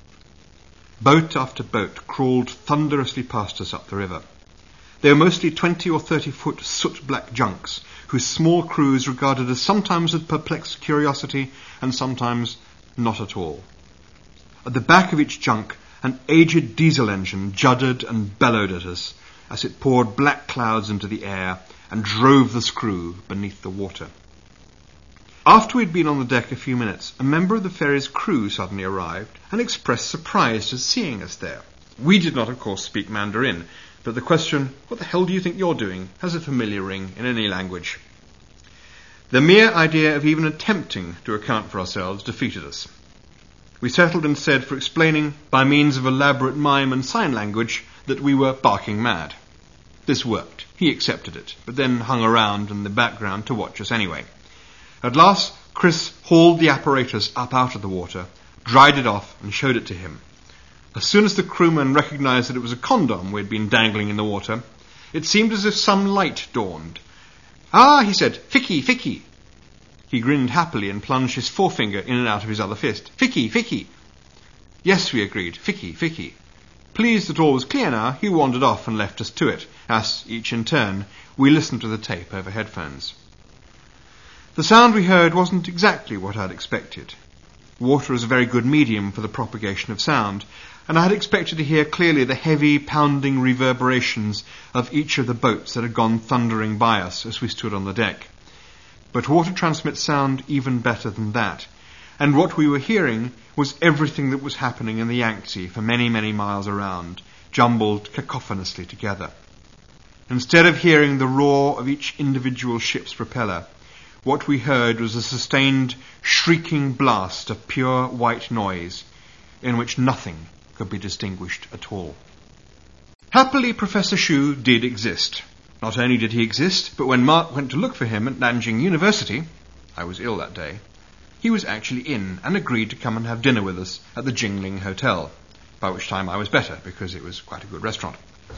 Boat after boat crawled thunderously past us up the river. They were mostly twenty or thirty foot soot-black junks, whose small crews regarded us sometimes with perplexed curiosity and sometimes not at all. At the back of each junk, an aged diesel engine juddered and bellowed at us as it poured black clouds into the air and drove the screw beneath the water. After we'd been on the deck a few minutes, a member of the ferry's crew suddenly arrived and expressed surprise at seeing us there. We did not, of course, speak Mandarin, but the question, "What the hell do you think you're doing?" has a familiar ring in any language. The mere idea of even attempting to account for ourselves defeated us. We settled instead for explaining, by means of elaborate mime and sign language, that we were barking mad. This worked. He accepted it, but then hung around in the background to watch us anyway. At last, Chris hauled the apparatus up out of the water, dried it off, and showed it to him. As soon as the crewman recognized that it was a condom we had been dangling in the water, it seemed as if some light dawned. "Ah," he said, "Ficky, Ficky." He grinned happily and plunged his forefinger in and out of his other fist. "Ficky, Ficky." "Yes," we agreed, "Ficky, Ficky." Pleased that all was clear now, he wandered off and left us to it, as, each in turn, we listened to the tape over headphones. The sound we heard wasn't exactly what I had expected. Water is a very good medium for the propagation of sound, and I had expected to hear clearly the heavy, pounding reverberations of each of the boats that had gone thundering by us as we stood on the deck. But water transmits sound even better than that, and what we were hearing was everything that was happening in the Yangtze for many, many miles around, jumbled cacophonously together. Instead of hearing the roar of each individual ship's propeller, what we heard was a sustained, shrieking blast of pure white noise, in which nothing could be distinguished at all. Happily, Professor Xu did exist. Not only did he exist, but when Mark went to look for him at Nanjing University, I was ill that day, he was actually in and agreed to come and have dinner with us at the Jingling Hotel, by which time I was better, because it was quite a good restaurant.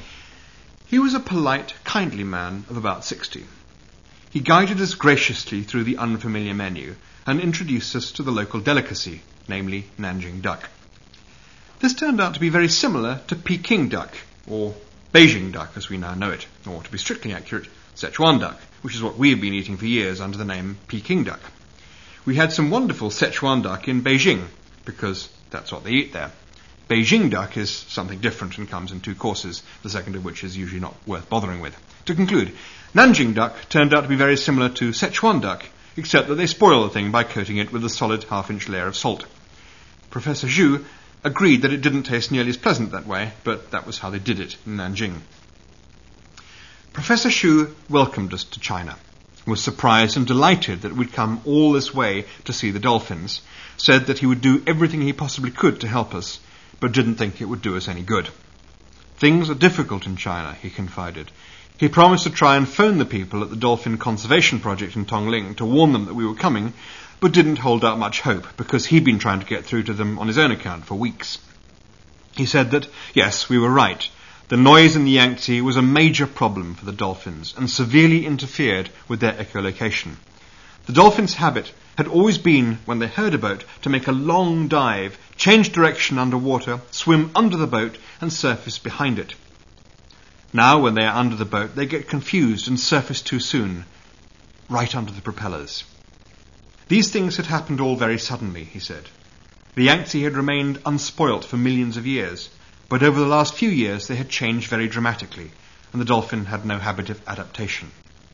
He was a polite, kindly man of about sixty. He guided us graciously through the unfamiliar menu and introduced us to the local delicacy, namely Nanjing duck. This turned out to be very similar to Peking duck, or Beijing duck as we now know it, or to be strictly accurate, Sichuan duck, which is what we have been eating for years under the name Peking duck. We had some wonderful Sichuan duck in Beijing, because that's what they eat there. Beijing duck is something different and comes in two courses, the second of which is usually not worth bothering with. To conclude, Nanjing duck turned out to be very similar to Sichuan duck, except that they spoil the thing by coating it with a solid half-inch layer of salt. Professor Xu agreed that it didn't taste nearly as pleasant that way, but that was how they did it in Nanjing. Professor Xu welcomed us to China, was surprised and delighted that we'd come all this way to see the dolphins, said that he would do everything he possibly could to help us, but didn't think it would do us any good. Things are difficult in China, he confided. He promised to try and phone the people at the Dolphin Conservation Project in Tongling to warn them that we were coming, but didn't hold out much hope because he'd been trying to get through to them on his own account for weeks. He said that, yes, we were right. The noise in the Yangtze was a major problem for the dolphins and severely interfered with their echolocation. The dolphins' habit had always been, when they heard a boat, to make a long dive, change direction underwater, swim under the boat and surface behind it. Now, when they are under the boat, they get confused and surface too soon, right under the propellers. These things had happened all very suddenly, he said. The Yangtze had remained unspoilt for millions of years, but over the last few years they had changed very dramatically, and the dolphin had no habit of adaptation.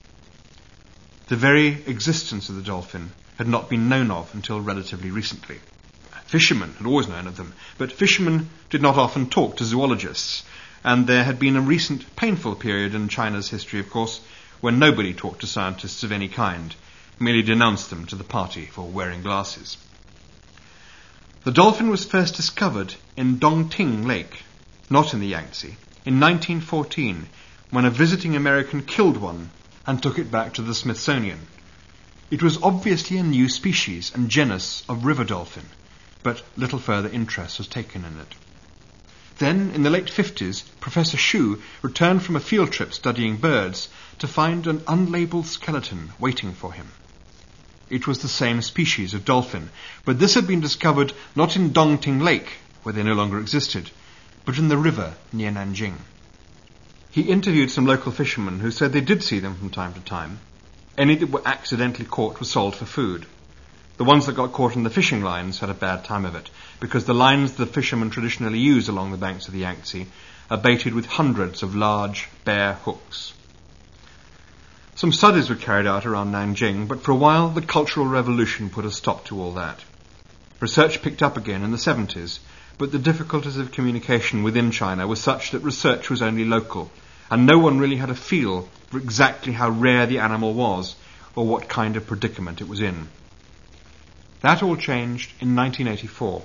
The very existence of the dolphin had not been known of until relatively recently. Fishermen had always known of them, but fishermen did not often talk to zoologists, and there had been a recent painful period in China's history, of course, when nobody talked to scientists of any kind, merely denounced them to the party for wearing glasses. The dolphin was first discovered in Dongting Lake, not in the Yangtze, in nineteen fourteen, when a visiting American killed one and took it back to the Smithsonian. It was obviously a new species and genus of river dolphin, but little further interest was taken in it. Then, in the late fifties, Professor Xu returned from a field trip studying birds to find an unlabeled skeleton waiting for him. It was the same species of dolphin, but this had been discovered not in Dongting Lake, where they no longer existed, but in the river near Nanjing. He interviewed some local fishermen who said they did see them from time to time. Any that were accidentally caught were sold for food. The ones that got caught in the fishing lines had a bad time of it, because the lines the fishermen traditionally use along the banks of the Yangtze are baited with hundreds of large, bare hooks. Some studies were carried out around Nanjing, but for a while the Cultural Revolution put a stop to all that. Research picked up again in the seventies, but the difficulties of communication within China were such that research was only local, and no one really had a feel for exactly how rare the animal was or what kind of predicament it was in. That all changed in nineteen eighty-four.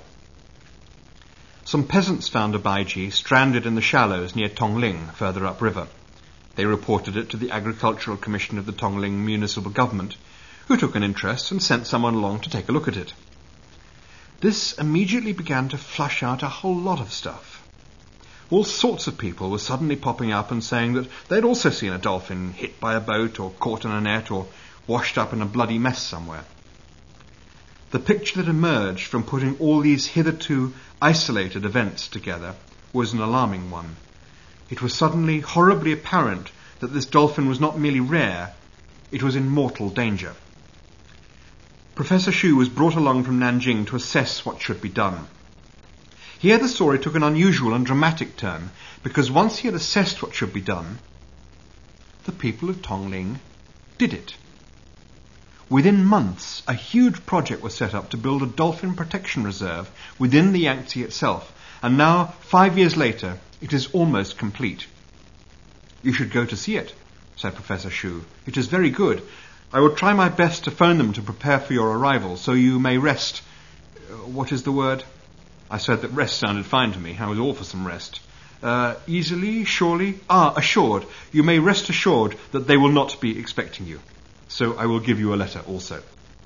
Some peasants found a baiji stranded in the shallows near Tongling, further upriver. They reported it to the Agricultural Commission of the Tongling municipal government, who took an interest and sent someone along to take a look at it. This immediately began to flush out a whole lot of stuff. All sorts of people were suddenly popping up and saying that they'd also seen a dolphin hit by a boat or caught in a net or washed up in a bloody mess somewhere. The picture that emerged from putting all these hitherto isolated events together was an alarming one. It was suddenly horribly apparent that this dolphin was not merely rare, it was in mortal danger. Professor Xu was brought along from Nanjing to assess what should be done. Here the story took an unusual and dramatic turn, because once he had assessed what should be done, the people of Tongling did it. Within months, a huge project was set up to build a dolphin protection reserve within the Yangtze itself, and now, five years later, it is almost complete. You should go to see it, said Professor Xu. It is very good. I will try my best to phone them to prepare for your arrival, so you may rest. Uh, what is the word? I said that rest sounded fine to me. I was all for some rest. Uh, easily, surely? Ah, assured. You may rest assured that they will not be expecting you. So I will give you a letter also.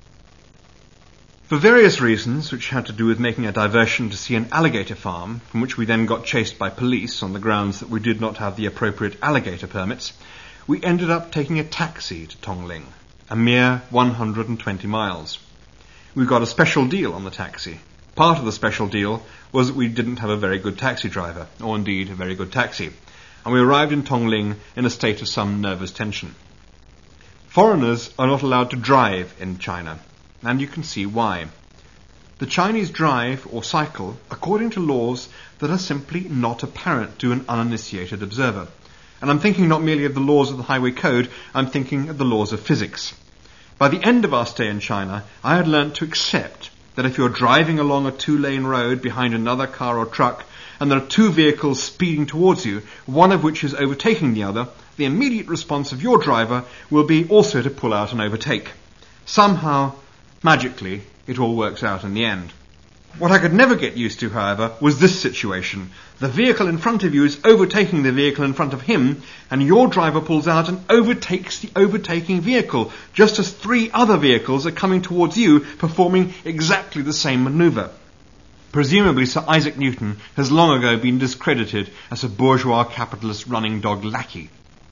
For various reasons, which had to do with making a diversion to see an alligator farm, from which we then got chased by police on the grounds that we did not have the appropriate alligator permits, we ended up taking a taxi to Tongling, a mere one hundred twenty miles. We got a special deal on the taxi. Part of the special deal was that we didn't have a very good taxi driver, or indeed a very good taxi, and we arrived in Tongling in a state of some nervous tension. Foreigners are not allowed to drive in China, and you can see why. The Chinese drive or cycle according to laws that are simply not apparent to an uninitiated observer. And I'm thinking not merely of the laws of the highway code, I'm thinking of the laws of physics. By the end of our stay in China, I had learnt to accept that if you're driving along a two-lane road behind another car or truck, and there are two vehicles speeding towards you, one of which is overtaking the other, the immediate response of your driver will be also to pull out and overtake. Somehow, magically, it all works out in the end. What I could never get used to, however, was this situation. The vehicle in front of you is overtaking the vehicle in front of him, and your driver pulls out and overtakes the overtaking vehicle, just as three other vehicles are coming towards you, performing exactly the same manoeuvre. Presumably Sir Isaac Newton has long ago been discredited as a bourgeois capitalist running dog lackey.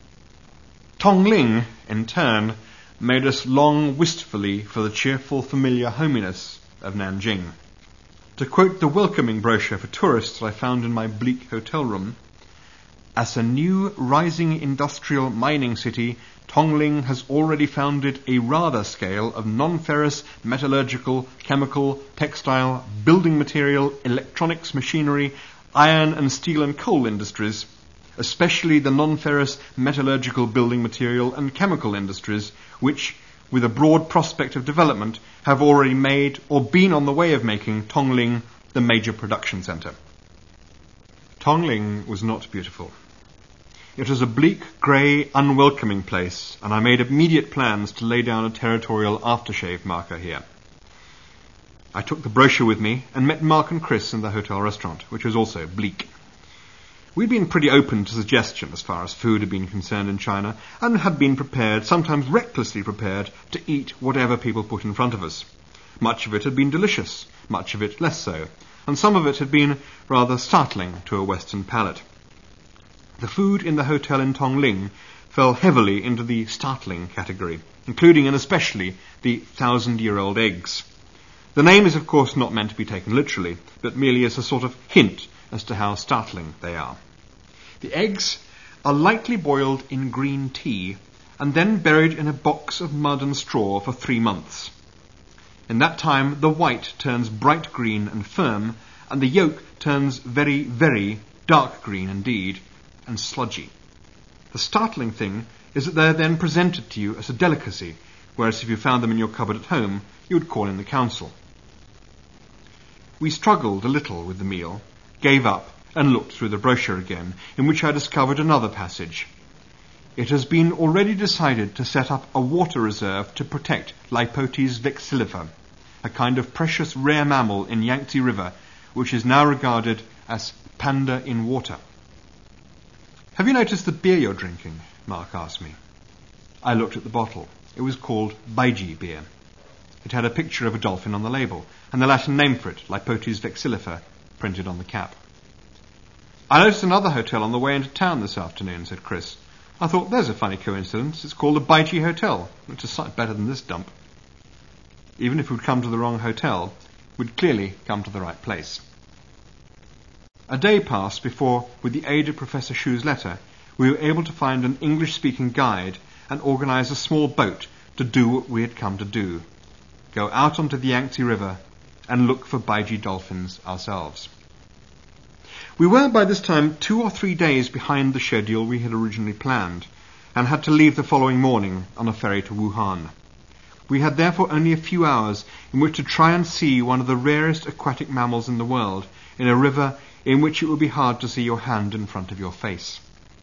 Tongling, in turn, made us long wistfully for the cheerful, familiar hominess of Nanjing. To quote the welcoming brochure for tourists that I found in my bleak hotel room, as a new rising industrial mining city, Tongling has already founded a rather scale of non-ferrous, metallurgical, chemical, textile, building material, electronics, machinery, iron and steel and coal industries, especially the non-ferrous, metallurgical, building material and chemical industries, which, with a broad prospect of development, have already made or been on the way of making Tongling the major production centre. Tongling was not beautiful. It was a bleak, grey, unwelcoming place, and I made immediate plans to lay down a territorial aftershave marker here. I took the brochure with me and met Mark and Chris in the hotel restaurant, which was also bleak. We'd been pretty open to suggestion as far as food had been concerned in China, and had been prepared, sometimes recklessly prepared, to eat whatever people put in front of us. Much of it had been delicious, much of it less so, and some of it had been rather startling to a Western palate. The food in the hotel in Tongling fell heavily into the startling category, including and especially the thousand-year-old eggs. The name is of course not meant to be taken literally, but merely as a sort of hint as to how startling they are. The eggs are lightly boiled in green tea and then buried in a box of mud and straw for three months. In that time the white turns bright green and firm, and the yolk turns very, very dark green indeed, and sludgy. The startling thing is that they are then presented to you as a delicacy, whereas if you found them in your cupboard at home, you would call in the council. We struggled a little with the meal, gave up, and looked through the brochure again, in which I discovered another passage. It has been already decided to set up a water reserve to protect Lipotes vexillifer, a kind of precious rare mammal in Yangtze River, which is now regarded as panda in water. "Have you noticed the beer you're drinking?" Mark asked me. I looked at the bottle. It was called Baiji beer. It had a picture of a dolphin on the label, and the Latin name for it, Lipotes vexillifer, printed on the cap. "I noticed another hotel on the way into town this afternoon," said Chris. "I thought, there's a funny coincidence. It's called the Baiji Hotel, which is a sight better than this dump." Even if we'd come to the wrong hotel, we'd clearly come to the right place. A day passed before, with the aid of Professor Shu's letter, we were able to find an English-speaking guide and organise a small boat to do what we had come to do, go out onto the Yangtze River and look for Baiji dolphins ourselves. We were by this time two or three days behind the schedule we had originally planned, and had to leave the following morning on a ferry to Wuhan. We had therefore only a few hours in which to try and see one of the rarest aquatic mammals in the world, in a river in which it would be hard to see your hand in front of your face.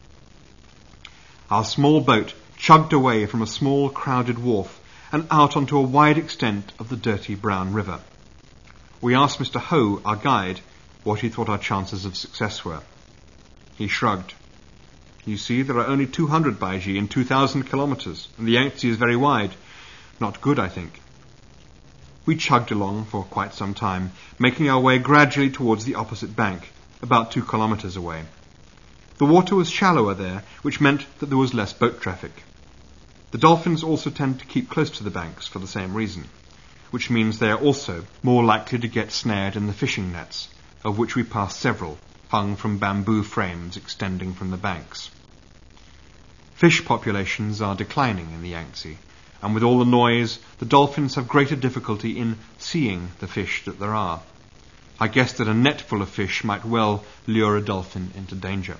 Our small boat chugged away from a small crowded wharf and out onto a wide extent of the dirty brown river. We asked Mister Ho, our guide, what he thought our chances of success were. He shrugged. "You see, there are only two hundred Baiji in two thousand kilometres, and the Yangtze is very wide. Not good, I think." We chugged along for quite some time, making our way gradually towards the opposite bank, about two kilometres away. The water was shallower there, which meant that there was less boat traffic. The dolphins also tend to keep close to the banks for the same reason, which means they are also more likely to get snared in the fishing nets, of which we passed several, hung from bamboo frames extending from the banks. Fish populations are declining in the Yangtze, and with all the noise, the dolphins have greater difficulty in seeing the fish that there are. I guess that a net full of fish might well lure a dolphin into danger.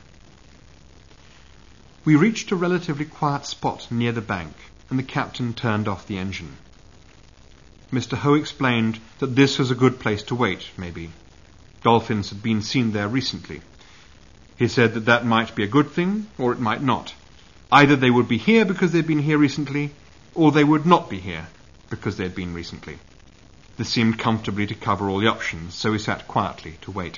We reached a relatively quiet spot near the bank, and the captain turned off the engine. Mister Ho explained that this was a good place to wait, maybe. Dolphins had been seen there recently. He said that that might be a good thing, or it might not. Either they would be here because they'd been here recently, or they would not be here because they'd been recently. This seemed comfortably to cover all the options, so we sat quietly to wait.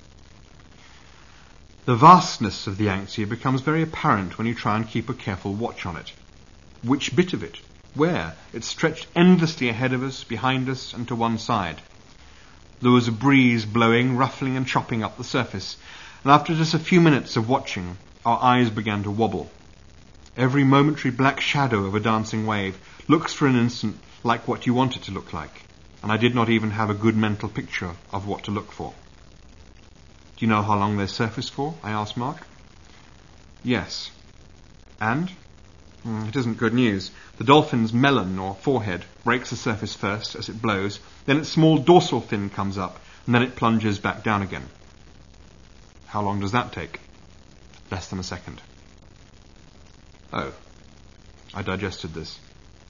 The vastness of the Yangtze becomes very apparent when you try and keep a careful watch on it. Which bit of it? Where? It stretched endlessly ahead of us, behind us, and to one side. There was a breeze blowing, ruffling and chopping up the surface, and after just a few minutes of watching, our eyes began to wobble. Every momentary black shadow of a dancing wave looks for an instant like what you want it to look like, and I did not even have a good mental picture of what to look for. Do you know how long they surface for? I asked Mark. Yes. And? Mm, it isn't good news. The dolphin's melon, or forehead, breaks the surface first as it blows, then its small dorsal fin comes up, and then it plunges back down again. How long does that take? Less than a second. Oh. I digested this.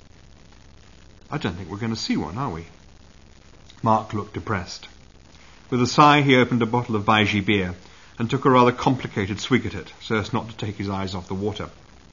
I don't think we're going to see one, are we? Mark looked depressed. With a sigh, he opened a bottle of Baiji beer and took a rather complicated swig at it, so as not to take his eyes off the water.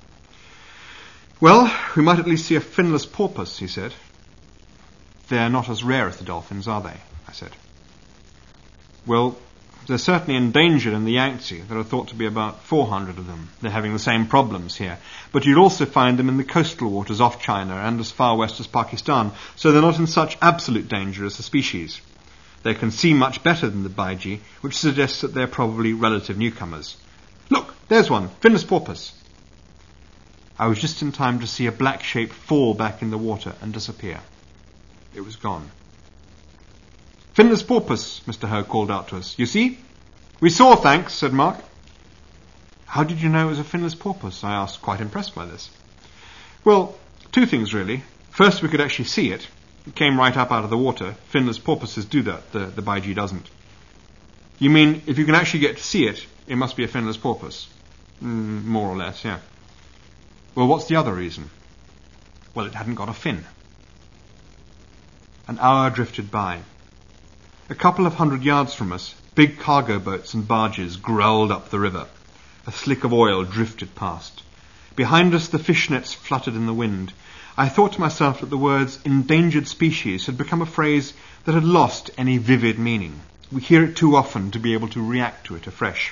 Well, we might at least see a finless porpoise, he said. They're not as rare as the dolphins, are they? I said. Well, they're certainly endangered in the Yangtze. There are thought to be about four hundred of them. They're having the same problems here. But you'd also find them in the coastal waters off China and as far west as Pakistan, so they're not in such absolute danger as the species. They can see much better than the Baiji, which suggests that they're probably relative newcomers. Look, there's one, finless porpoise. I was just in time to see a black shape fall back in the water and disappear. It was gone. Finless porpoise, Mister Ho called out to us. You see? We saw, thanks, said Mark. How did you know it was a finless porpoise? I asked, quite impressed by this. Well, two things really. First, we could actually see it. It came right up out of the water. Finless porpoises do that, the, the Baiji doesn't. You mean, if you can actually get to see it, it must be a finless porpoise? Mm, more or less, yeah. Well, what's the other reason? Well, it hadn't got a fin. An hour drifted by. A couple of hundred yards from us, big cargo boats and barges growled up the river. A slick of oil drifted past. Behind us, the fishnets fluttered in the wind. I thought to myself that the words endangered species had become a phrase that had lost any vivid meaning. We hear it too often to be able to react to it afresh.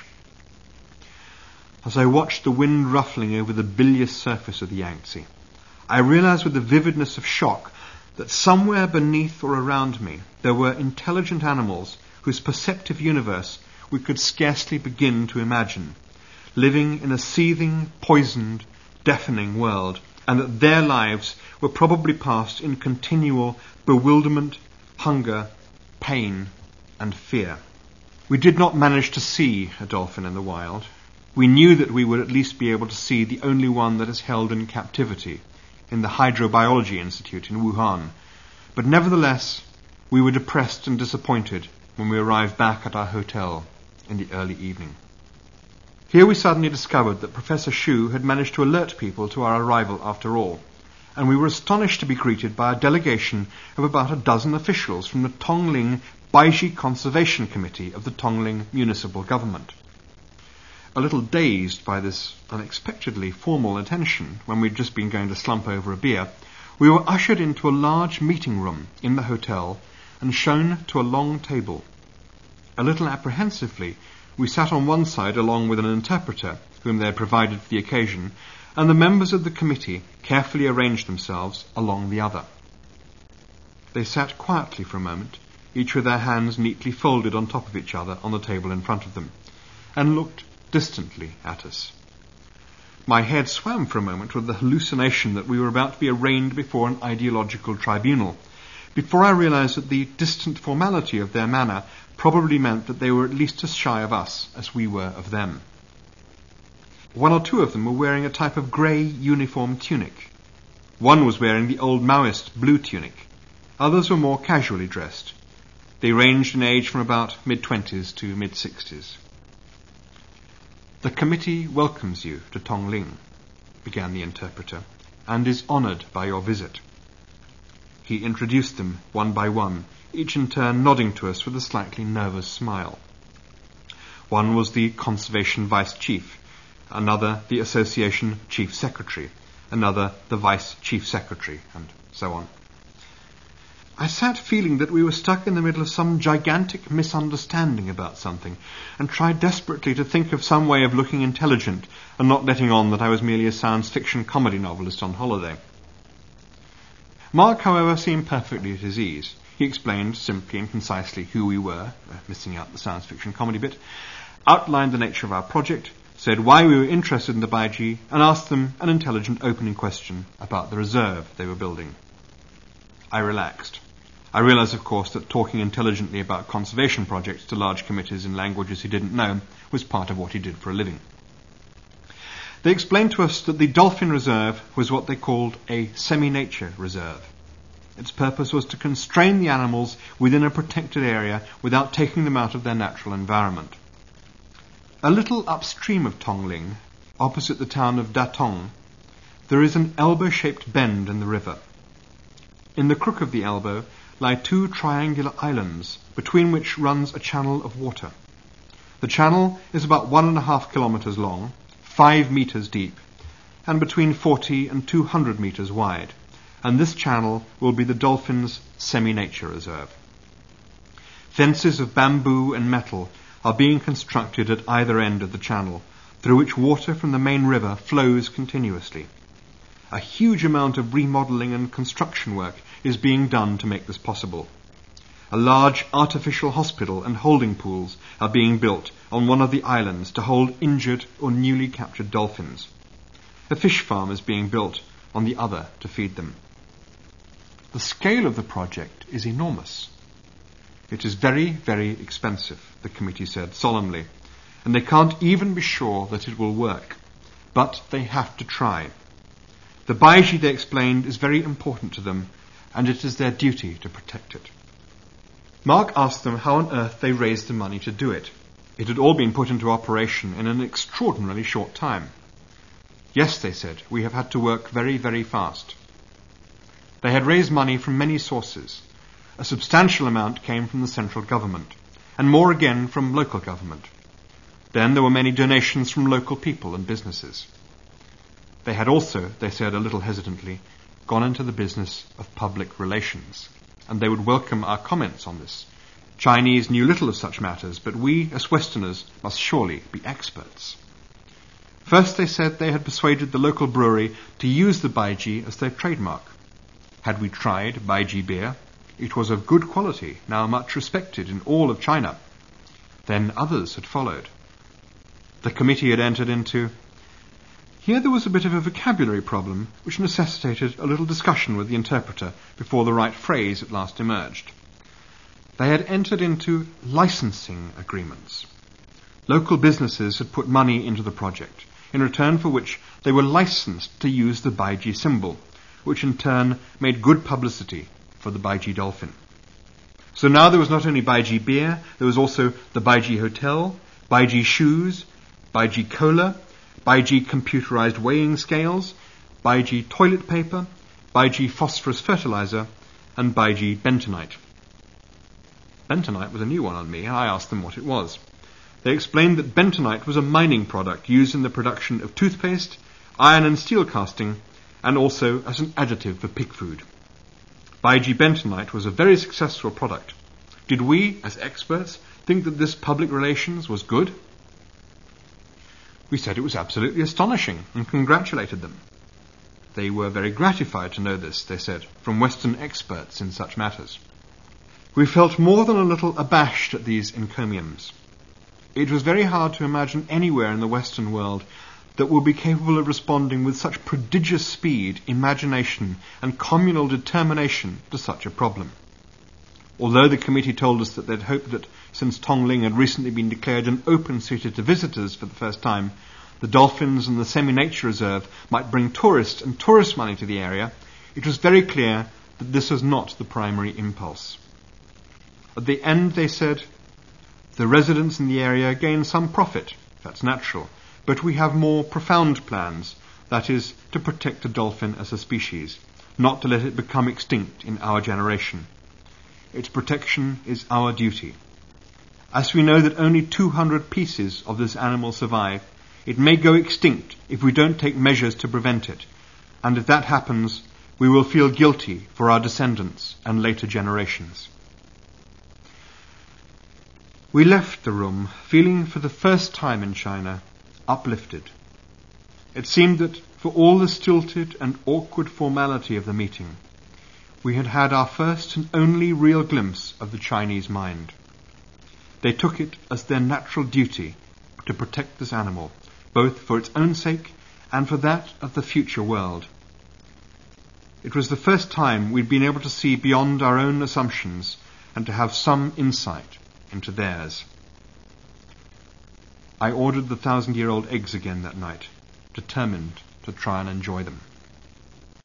As I watched the wind ruffling over the bilious surface of the Yangtze, I realized with the vividness of shock that somewhere beneath or around me there were intelligent animals whose perceptive universe we could scarcely begin to imagine, living in a seething, poisoned, deafening world, and that their lives were probably passed in continual bewilderment, hunger, pain, and fear. We did not manage to see a dolphin in the wild. We knew that we would at least be able to see the only one that is held in captivity in the Hydrobiology Institute in Wuhan. But nevertheless, we were depressed and disappointed when we arrived back at our hotel in the early evening. Here we suddenly discovered that Professor Shu had managed to alert people to our arrival after all, and we were astonished to be greeted by a delegation of about a dozen officials from the Tongling Baiji Conservation Committee of the Tongling Municipal Government. A little dazed by this unexpectedly formal attention when we'd just been going to slump over a beer, we were ushered into a large meeting room in the hotel and shown to a long table. A little apprehensively, we sat on one side along with an interpreter whom they had provided for the occasion, and the members of the committee carefully arranged themselves along the other. They sat quietly for a moment, each with their hands neatly folded on top of each other on the table in front of them, and looked distantly at us. My head swam for a moment with the hallucination that we were about to be arraigned before an ideological tribunal, before I realized that the distant formality of their manner probably meant that they were at least as shy of us as we were of them. One or two of them were wearing a type of grey uniform tunic. One was wearing the old Maoist blue tunic. Others were more casually dressed. They ranged in age from about mid-twenties to mid-sixties. The committee welcomes you to Tongling, began the interpreter, and is honoured by your visit. He introduced them one by one, each in turn nodding to us with a slightly nervous smile. One was the conservation vice chief, another the Association Chief Secretary, another the Vice Chief Secretary, and so on. I sat feeling that we were stuck in the middle of some gigantic misunderstanding about something, and tried desperately to think of some way of looking intelligent and not letting on that I was merely a science fiction comedy novelist on holiday. Mark, however, seemed perfectly at his ease. He explained simply and concisely who we were, uh, missing out the science fiction comedy bit, outlined the nature of our project, said why we were interested in the Baiji, and asked them an intelligent opening question about the reserve they were building. I relaxed. I realized, of course, that talking intelligently about conservation projects to large committees in languages he didn't know was part of what he did for a living. They explained to us that the dolphin reserve was what they called a semi-nature reserve. Its purpose was to constrain the animals within a protected area without taking them out of their natural environment. A little upstream of Tongling, opposite the town of Datong, there is an elbow-shaped bend in the river. In the crook of the elbow lie two triangular islands, between which runs a channel of water. The channel is about one and a half kilometres long, five metres deep, and between forty and two hundred metres wide, and this channel will be the dolphins' semi-nature reserve. Fences of bamboo and metal are being constructed at either end of the channel, through which water from the main river flows continuously. A huge amount of remodelling and construction work is being done to make this possible. A large artificial hospital and holding pools are being built on one of the islands to hold injured or newly captured dolphins. A fish farm is being built on the other to feed them. The scale of the project is enormous. It is very, very expensive, the committee said solemnly, and they can't even be sure that it will work. But they have to try. The Baiji, they explained, is very important to them, and it is their duty to protect it. Mark asked them how on earth they raised the money to do it. It had all been put into operation in an extraordinarily short time. Yes, they said, we have had to work very, very fast. They had raised money from many sources. A substantial amount came from the central government, and more again from local government. Then there were many donations from local people and businesses. They had also, they said a little hesitantly, gone into the business of public relations, and they would welcome our comments on this. Chinese knew little of such matters, but we, as Westerners, must surely be experts. First, they said they had persuaded the local brewery to use the Baiji as their trademark. Had we tried Baiji beer? It was of good quality, now much respected in all of China. Then others had followed. The committee had entered into... Here there was a bit of a vocabulary problem which necessitated a little discussion with the interpreter before the right phrase at last emerged. They had entered into licensing agreements. Local businesses had put money into the project, in return for which they were licensed to use the Baiji symbol, which in turn made good publicity for the Baiji dolphin. So now there was not only Baiji beer, there was also the Baiji hotel, Baiji shoes, Baiji cola, Baiji computerized weighing scales, Baiji toilet paper, Baiji phosphorus fertilizer, and Baiji bentonite. Bentonite was a new one on me, and I asked them what it was. They explained that bentonite was a mining product used in the production of toothpaste, iron and steel casting, and also as an additive for pig food. Baiji bentonite was a very successful product. Did we, as experts, think that this public relations was good? We said it was absolutely astonishing and congratulated them. They were very gratified to know this, they said, from Western experts in such matters. We felt more than a little abashed at these encomiums. It was very hard to imagine anywhere in the Western world that would be capable of responding with such prodigious speed, imagination, and communal determination to such a problem. Although the committee told us that they'd hoped that since Tongling had recently been declared an open city to visitors for the first time, the dolphins and the semi-nature reserve might bring tourists and tourist money to the area, it was very clear that this was not the primary impulse. At the end, they said, the residents in the area gain some profit, that's natural, but we have more profound plans, that is, to protect the dolphin as a species, not to let it become extinct in our generation. Its protection is our duty. As we know that only two hundred pieces of this animal survive, It may go extinct if we don't take measures to prevent it, and if that happens, we will feel guilty for our descendants and later generations. We left the room feeling for the first time in China uplifted. It seemed that for all the stilted and awkward formality of the meeting, we had had our first and only real glimpse of the Chinese mind. They took it as their natural duty to protect this animal, both for its own sake and for that of the future world. It was the first time we'd been able to see beyond our own assumptions and to have some insight into theirs. I ordered the thousand-year-old eggs again that night, determined to try and enjoy them.